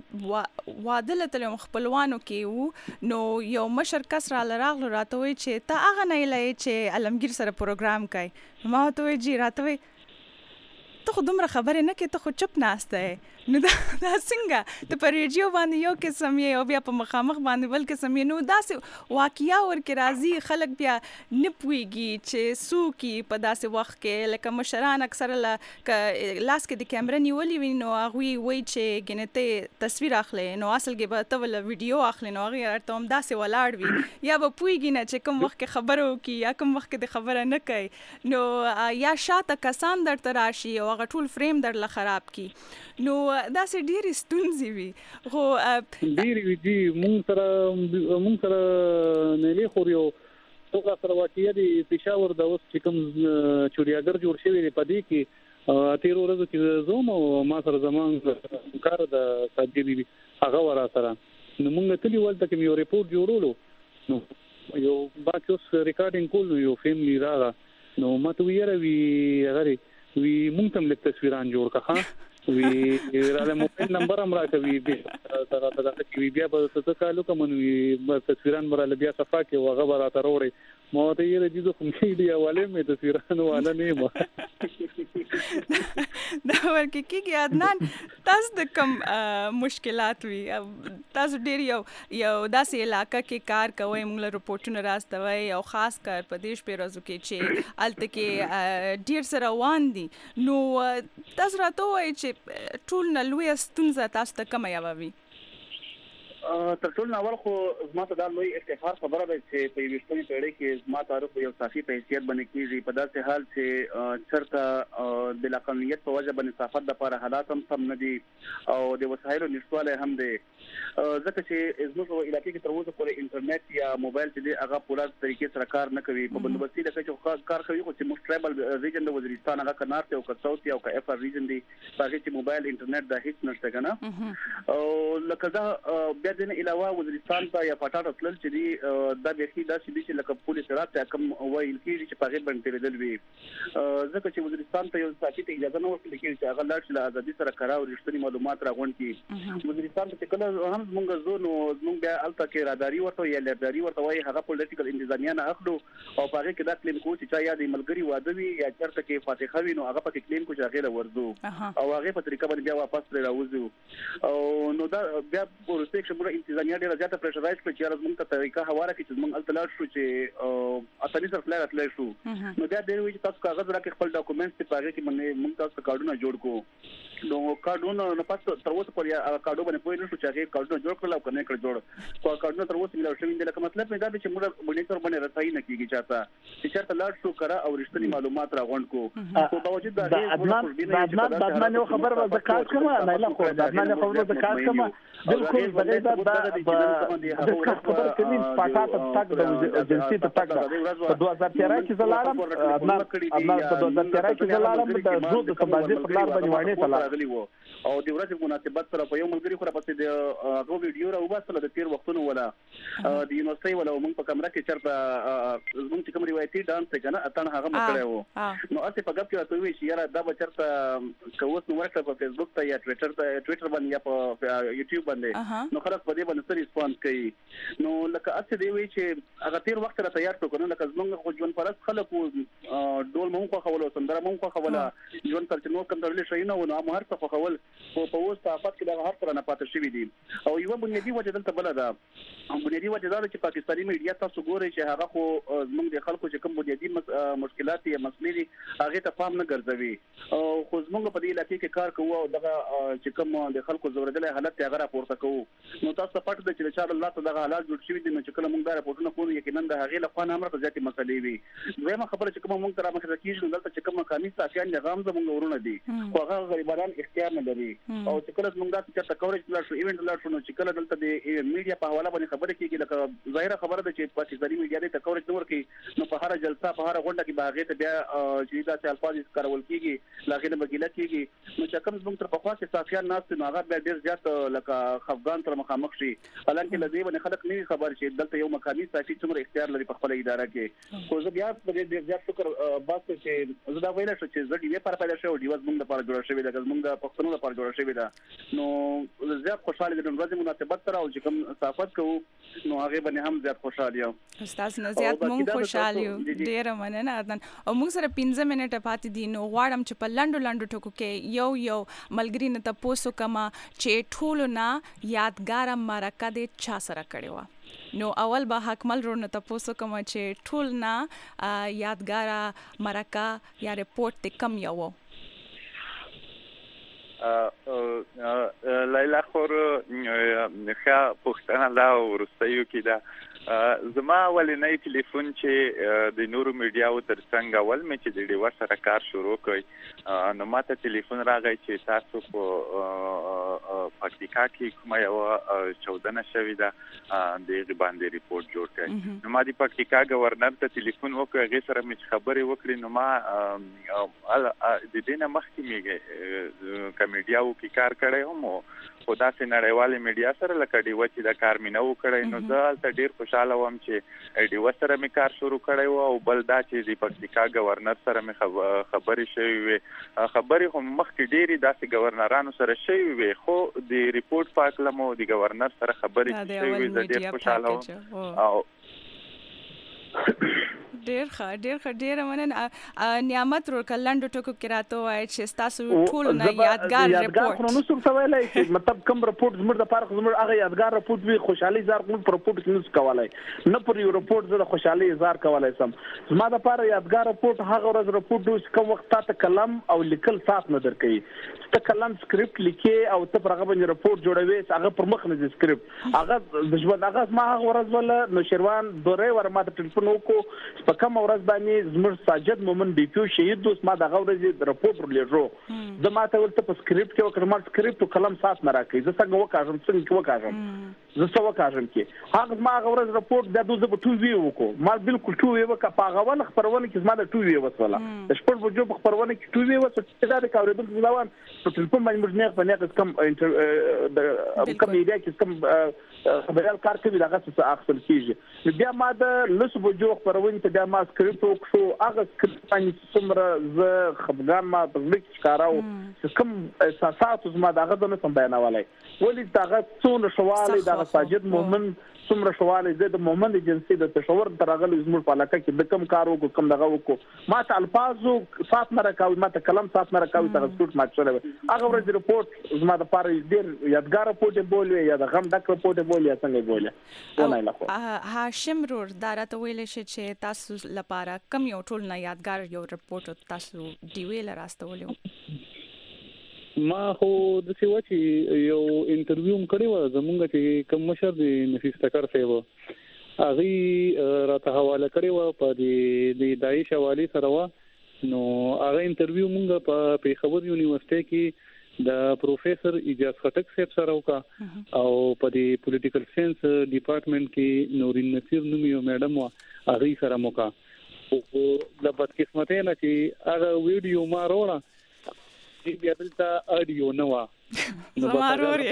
وادل تل خپلوانو کې وو نو یو مشر کس را لراغلو راته وی چې تا هغه نه لای چې علمگیر سره پروګرام کوي ما ته وی جی راته وی ته خو دومره خبرې نه کې ته خو چپ ناسته نو دا څنګه ته په ریډیو باندې یو قسم یې او بیا په مخامخ باندې بل قسم یې نو داسې واقعیا ورکې راځي خلک بیا نه پوهېږي چې څوک په داسې وخت کې لکه مشران اکثره لاس کې د کیمره نیولې وي نو هغوی وایي چې ګنې ته تصویر اخلي نو اصل کې به ته ولا ویډیو اخلي نو هغې ورته هم داسې ولاړ وي یا به پوهېږي نه چې کوم وخت کې خبره وکړي یا کوم وخت کې د خبره نه کوي نو یا شاته کسان درته راشي او هغه ټول فریم درله خراب کی نو داسې ډېرې ستونزې وي خو ډېرې وي دي مونږ سره نه لې خو یو څو سره واقعي د پېښور د اوس چې کوم چوریاګر جوړ شوی دی په دې کې تیر ورځو کې زوم او ما سره زمان کار د ساجي بي هغه ورا سره نو موږ ته ولته کې یو ریپورت جوړولو نو یو باکوس ریکارډینګ کول یو فیملی راغله نو ماته ویره وی غری وی مونږ ته لیک تصویران جوړ کړه وی راله موبایل نمبر هم راکوي بیا تر بیا په څه کالو کوم وی تصویران مراله بیا صفه کې وغه راته وروړي مو ته یې د دې خو مې دی حواله مې تصویران والا نه ما دا ورکه کېږي عدنان تاسو د کوم مشکلات وي تاسو ډیر یو داسې علاقې کې کار کوئ موږ له رپورټونو راستوي او خاص کار په دیش پیرازو کې چې الته کې ډیر سره روان دي نو تاسو راته وایي چې ټول نه لوی ستونزه تاسو ته کومه یاوي تر ټولو اول خو زما ته دا لوی افتخار خبره ده چې په ویشتمې پیړۍ کې زما تعارف یو صافي په حیثیت باندې کیږي په داسې حال چې چرته د لاقانیت په وجه باندې صفات د لپاره حالات هم سم نه دي او د وسایلو نشټواله هم دي ځکه چې زموږ په علاقې کې تر اوسه پورې انټرنیټ یا موبایل چې دی هغه پوره طریقې سره کار نه کوي په بندوبستي لکه چې کار کوي خو چې موږ ټرایبل ریجن د وزیرستان هغه کنار ته او کڅوت یا او اف ار ریجن دی هغه چې موبایل انټرنیټ د هیڅ نشته کنه او لکه دا بیا د علاوه وزیرستان ته یا پټاټ اصل چې دی دا به دا چې لکه پولیس راته کوم وایي چې په غیر باندې تیرېدل وي ځکه چې وزیرستان ته یو ساتي ته اجازه نه ورکړل کېږي چې هغه لاړ شي ازادي سره کار او رښتینی معلومات راغونډ کړي وزیرستان ته کله هم موږ زو نو موږ بیا الته کې راداري ورته یا لرداري ورته وایي هغه پولیټیکل انتظامیه نه اخلو او په هغه کې دا کلیم کو چې چا یا د ملګری واده وي یا چرته کې فاتحه وي نو هغه په کلیم کو چې هغه ورزو او هغه په طریقه باندې بیا واپس راوځو او نو دا بیا ورسته چې موږ انتظامیه ډیره زیاته پرشرایز کړي چې موږ ته طریقه حواله کړي چې موږ التلاش شو چې اساني سره فلای راتلای شو نو بیا ډیر وی چې تاسو کاغذ راکې خپل ډاکومېنټس په هغه کې موږ تاسو کارډونه جوړ کو نو کارډونه نه پاتې تر اوسه پورې کارډو باندې پوه نه شو چې هغه کارډونه جوړ کړل او کنه کړ جوړ خو کارډونه تر اوسه ملو شوی دی لکه مطلب دا چې موږ مونیټور باندې رسایي نه کیږي چې چاته لاړ شو کرا او رښتینی معلومات راغونډ کو په باوجود دا عدنان یو خبر د کار کومه نه لا خو عدنان خبره د کار کومه بالکل بغیر دا د خبر کوي پټاټ تک د جنسي تک په 2013 کې زلالم عدنان په 2013 کې زلالم د زود سمبازي په لار باندې وانه تلاغلی وو او د ورځې مناسبت سره په یو ملګری خو را پسې د هغه ویډیو را وباسل د تیر وختونو ولا د یونیورسيټي ولا موږ په کمره کې چرته موږ چې کوم روایتي ډانس ته کنه اتن هغه مکړیو نو اته په ګپ کې راته وی چې یاره دا به چرته کووس نو ورته په فیسبوک ته یا ټویټر باندې یا په یوټیوب باندې نو خلاص په دې باندې سره ریسپانس کوي نو لکه اته دی وی چې هغه تیر وخت را تیار کړو نو لکه موږ خو ژوند پرست خلکو ډول موږ خو خولو سندره موږ خو خوله ژوند تر نو کوم ډول شي نو نو هر څه خول په اوس طاقت کې د هر تر نه پاتې شوی دي او یو بنیادی وجه دلته بل ده بنیادی وجه دا چې پاکستاني میډیا تاسو ګورئ چې هغه خو موږ د خلکو چې کوم بنیادی مشکلات یا مسلې دي هغه ته پام نه ګرځوي او خو موږ په دې علاقې کې کار کوو او دغه چې کوم د خلکو زوردل حالت هغه راپورته کوو نو تاسو پټ د چې ان الله تعالی حالات جوړ شوی دي چې کله موږ دا راپورټونه کوو یقینا د هغه لخوا نه امر ځاتي مسلې وي زموږ خبره چې کوم موږ تر مخه کېږي دلته چې کوم قانوني ساتيان نظام زموږ ورونه دي خو هغه غریبانان اختیار نه لري او چې کله موږ دا چې کوریج لا شو ایونت لا شو نو چې کله دلته د میډیا په حواله باندې خبره کیږي لکه ظاهره خبره ده چې پاکستاني میډیا د کوریج نور کې نو په هر جلسه په هر غونډه کې باغې ته بیا چې دا چې الفاظ کارول کیږي لاغې نه بګیله کیږي نو چې کوم موږ تر په خوا کې صافیان ناس نو هغه بیا ډیر زیات لکه خفغان تر مخامخ شي حالانکه لدی باندې خلک نه خبر شي دلته یو مقامي صافي څومره اختیار لري په خپل اداره کې خو زه بیا په ډیر زیات شکر بس چې زه دا ویل شو چې زه ډیوې پر پیدا شو ډیوز موږ لپاره جوړ شوی دا موږ د پښتنو لپاره جوړ شوی دا نو زیات خوشاله دي ورځې مناسبت سره او چې کوم صفات کوو نو هغه باندې هم زیات خوشاله یو استاد نه زیات مونږ خوشاله یو ډیر مننه عدنان او موږ سره 15 منټه پاتې دي نو غواړم چې په لنډو ټکو کې یو ملګری نه تاسو کما چې ټول نه یادګار مرکه دې چا سره کړی و نو اول به حکمل رو نه تاسو کوم چې ټول نه یادګار مرکه یا ریپورت ته کم یو لیلا خور ښه پوښتنه ده او وروستیو کې ده زما ولنې ټلیفون چې د نورو میډیاو ترڅنګ ول مې چې د ډیوا سره کار شروع کړ نو ماته ټلیفون راغی چې تاسو په پکتیکا کې کومه یو چودنه شوې ده د باندې ریپورت جوړ کړ نو ما د پکتیکا گورنر ته ټلیفون وکړ هغه سره مې خبرې وکړې نو ما د دې نه مخکې مې کمیډیاو کې کار کړی هم خدا سي نړیوالې میډیا سره لکه ډیوا چې دا کار مې نه وکړی نو زه ډېر خوشاله وم چې ډیوا سره مې کار شروع کړی و او بل دا چې د پکتیکا گورنر سره مې خبرې شوې وي خبرې هم مخکې ډېرې داسې گورنرانو سره شوې وي خو د ریپورت په اړه مو د گورنر سره خبرې شوې وي زه ډېر خوشاله وم او ډیر مننه نعمت ور کلندو ټکو کې راته وای چې تاسو ټول نه یادګار ریپورت نو څه څه ویلای چې مطلب کوم ریپورت زموږ د پاره زموږ هغه یادګار ریپورت وی خوشحالي زار کوم ریپورت کې نس کولای نه پر یو ریپورت زه خوشحالي زار کولای سم زما د پاره یادګار ریپورت هغه ورځ ریپورت دوی کوم وخت ته کلم او لیکل سات نه درکې ته کلم سکرپټ لیکي او ته پر هغه باندې ریپورت جوړوي هغه پر مخ نه سکرپټ هغه د ژوند هغه ما هغه ورځ ول نو شیروان دوره ور ما ته ټلیفون وکړو په کوم ورځ باندې زموږ ساجد مومن بي پی شهید دوست ما دغه ورځ رپورټ ورلېږو زه ماته ورته په سکرپټ کې وکړم ما سکرپټ کلم سات نه راکې زه څنګه وکړم زه څه وکړم کې هغه ما هغه ورځ رپورټ د دوزه په 2 وی وکړو ما بالکل 2 وی وکړه په هغه ول خبرونه کې زما د 2 وی وسوله د شپږ بجو په خبرونه کې 2 وی وسوله دا د کاوریدل ځوان په ټلیفون باندې موږ نه په نه کم کم ایریا کې کم خبرال کار کوي دغه څه اخصل کیږي بیا ما د لسو بجو خبرونه ته بیا ما سکرپټ وکړو هغه سکرپټ باندې څومره زه خبرګان ما په لږ ښکاراو چې کوم احساسات زما دغه د سم بیانولای ولې دغه څونه شواله دغه ساجد مومن څومره شواله د مومن ایجنسی د تشور ترغل زموږ په علاقه کې د کم کار وکړو کم دغه وکړو ما ته الفاظو سات نه راکاوي ما ته کلم سات نه راکاوي تر سکوت ما چره هغه ورځ ریپورت زما د پاره ډیر یادګار ریپورت بولوي یا د غم ډک ریپورت بولي څنګه بولي ونه لخوا هاشم رور دارته ویل شي چې تاسو لپاره کم یو ټول نه یادګار یو ریپورت تاسو دی ویل راستولیو ما خو د څه وچی یو انټرویو کړی و زمونږ چې کوم مشر دی نفیس تکر صاحب هغه راته حواله کړی و په د دایښ حواله سره و نو هغه انټرویو مونږ په پیښور یونیورسيټي کې د پروفیسور اجازه خټک صاحب سره وکا او په د پولیټیکل ساينس ډپارټمنټ کې نورین نصیر نوم یو میډم و هغه سره موکا او د بدقسمتۍ نه چې هغه ویډیو ما وروړه بیا دلته اډیو نو زماروري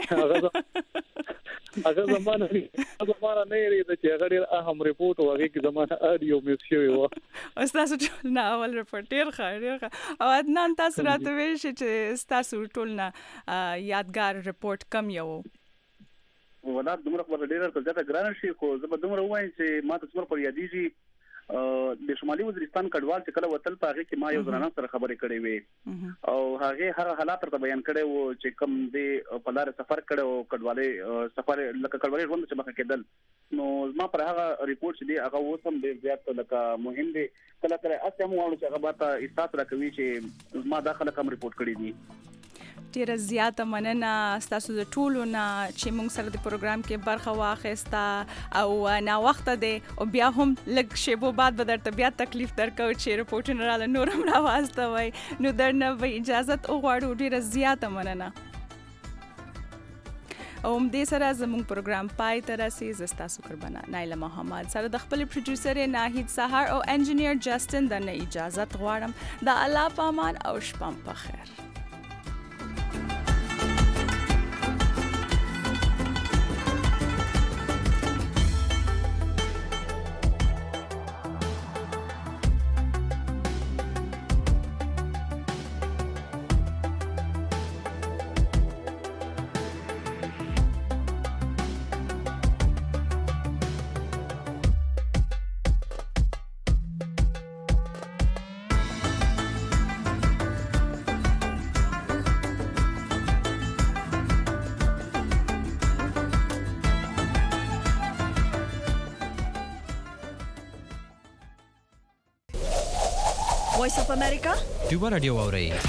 هغه زمانه نه لري چې هغه ډېر اهم ریپورت وغه کې زمانه اډیو مې شوی و استاد ټول نه اول ریپورت ډېر ښه او عدنان تاسو راته ویل چې تاسو ټول نه یادګار ریپورت کم یو ولا دومره خبر ډېر تر ځاته ګران شي خو زه به دومره وایم چې ما تاسو پر یادېږي د شمالي وزیرستان کډوال چې کله وتل په هغه کې ما یو ځرانه سره خبرې کړې وې او هغه هر حالات ته بیان کړي وو چې کوم دی په لار سفر کړو کډوالې سفر لکه کډوالې ژوند چې مخ کېدل نو ما پر هغه ریپورت چې دی هغه وسم ډېر زیات لکه مهم دی کله کله استه مو چې هغه باته استاد راکوي چې ما داخله کوم ریپورت کړی دی ډیره زیاته مننه تاسو د ټولو نه چې موږ سره د پروګرام کې برخه واخیسته او نا وخت دی او بیا هم لږ شیبو بعد به درته بیا تکلیف درکو چې رپورټونه رااله نور هم راواسته وای نو درنه به اجازه وغواړو ډیره زیاته مننه او دې سره زموږ پروګرام پای ته رسي زه ستاسو قربانه نایله محمد سره د خپل پروډوسر ناهید سحر او انجینیر جسټن د نه اجازه غواړم د الله په امان او شپه په خیر Voice of America. ډیوبا رادیو اورئ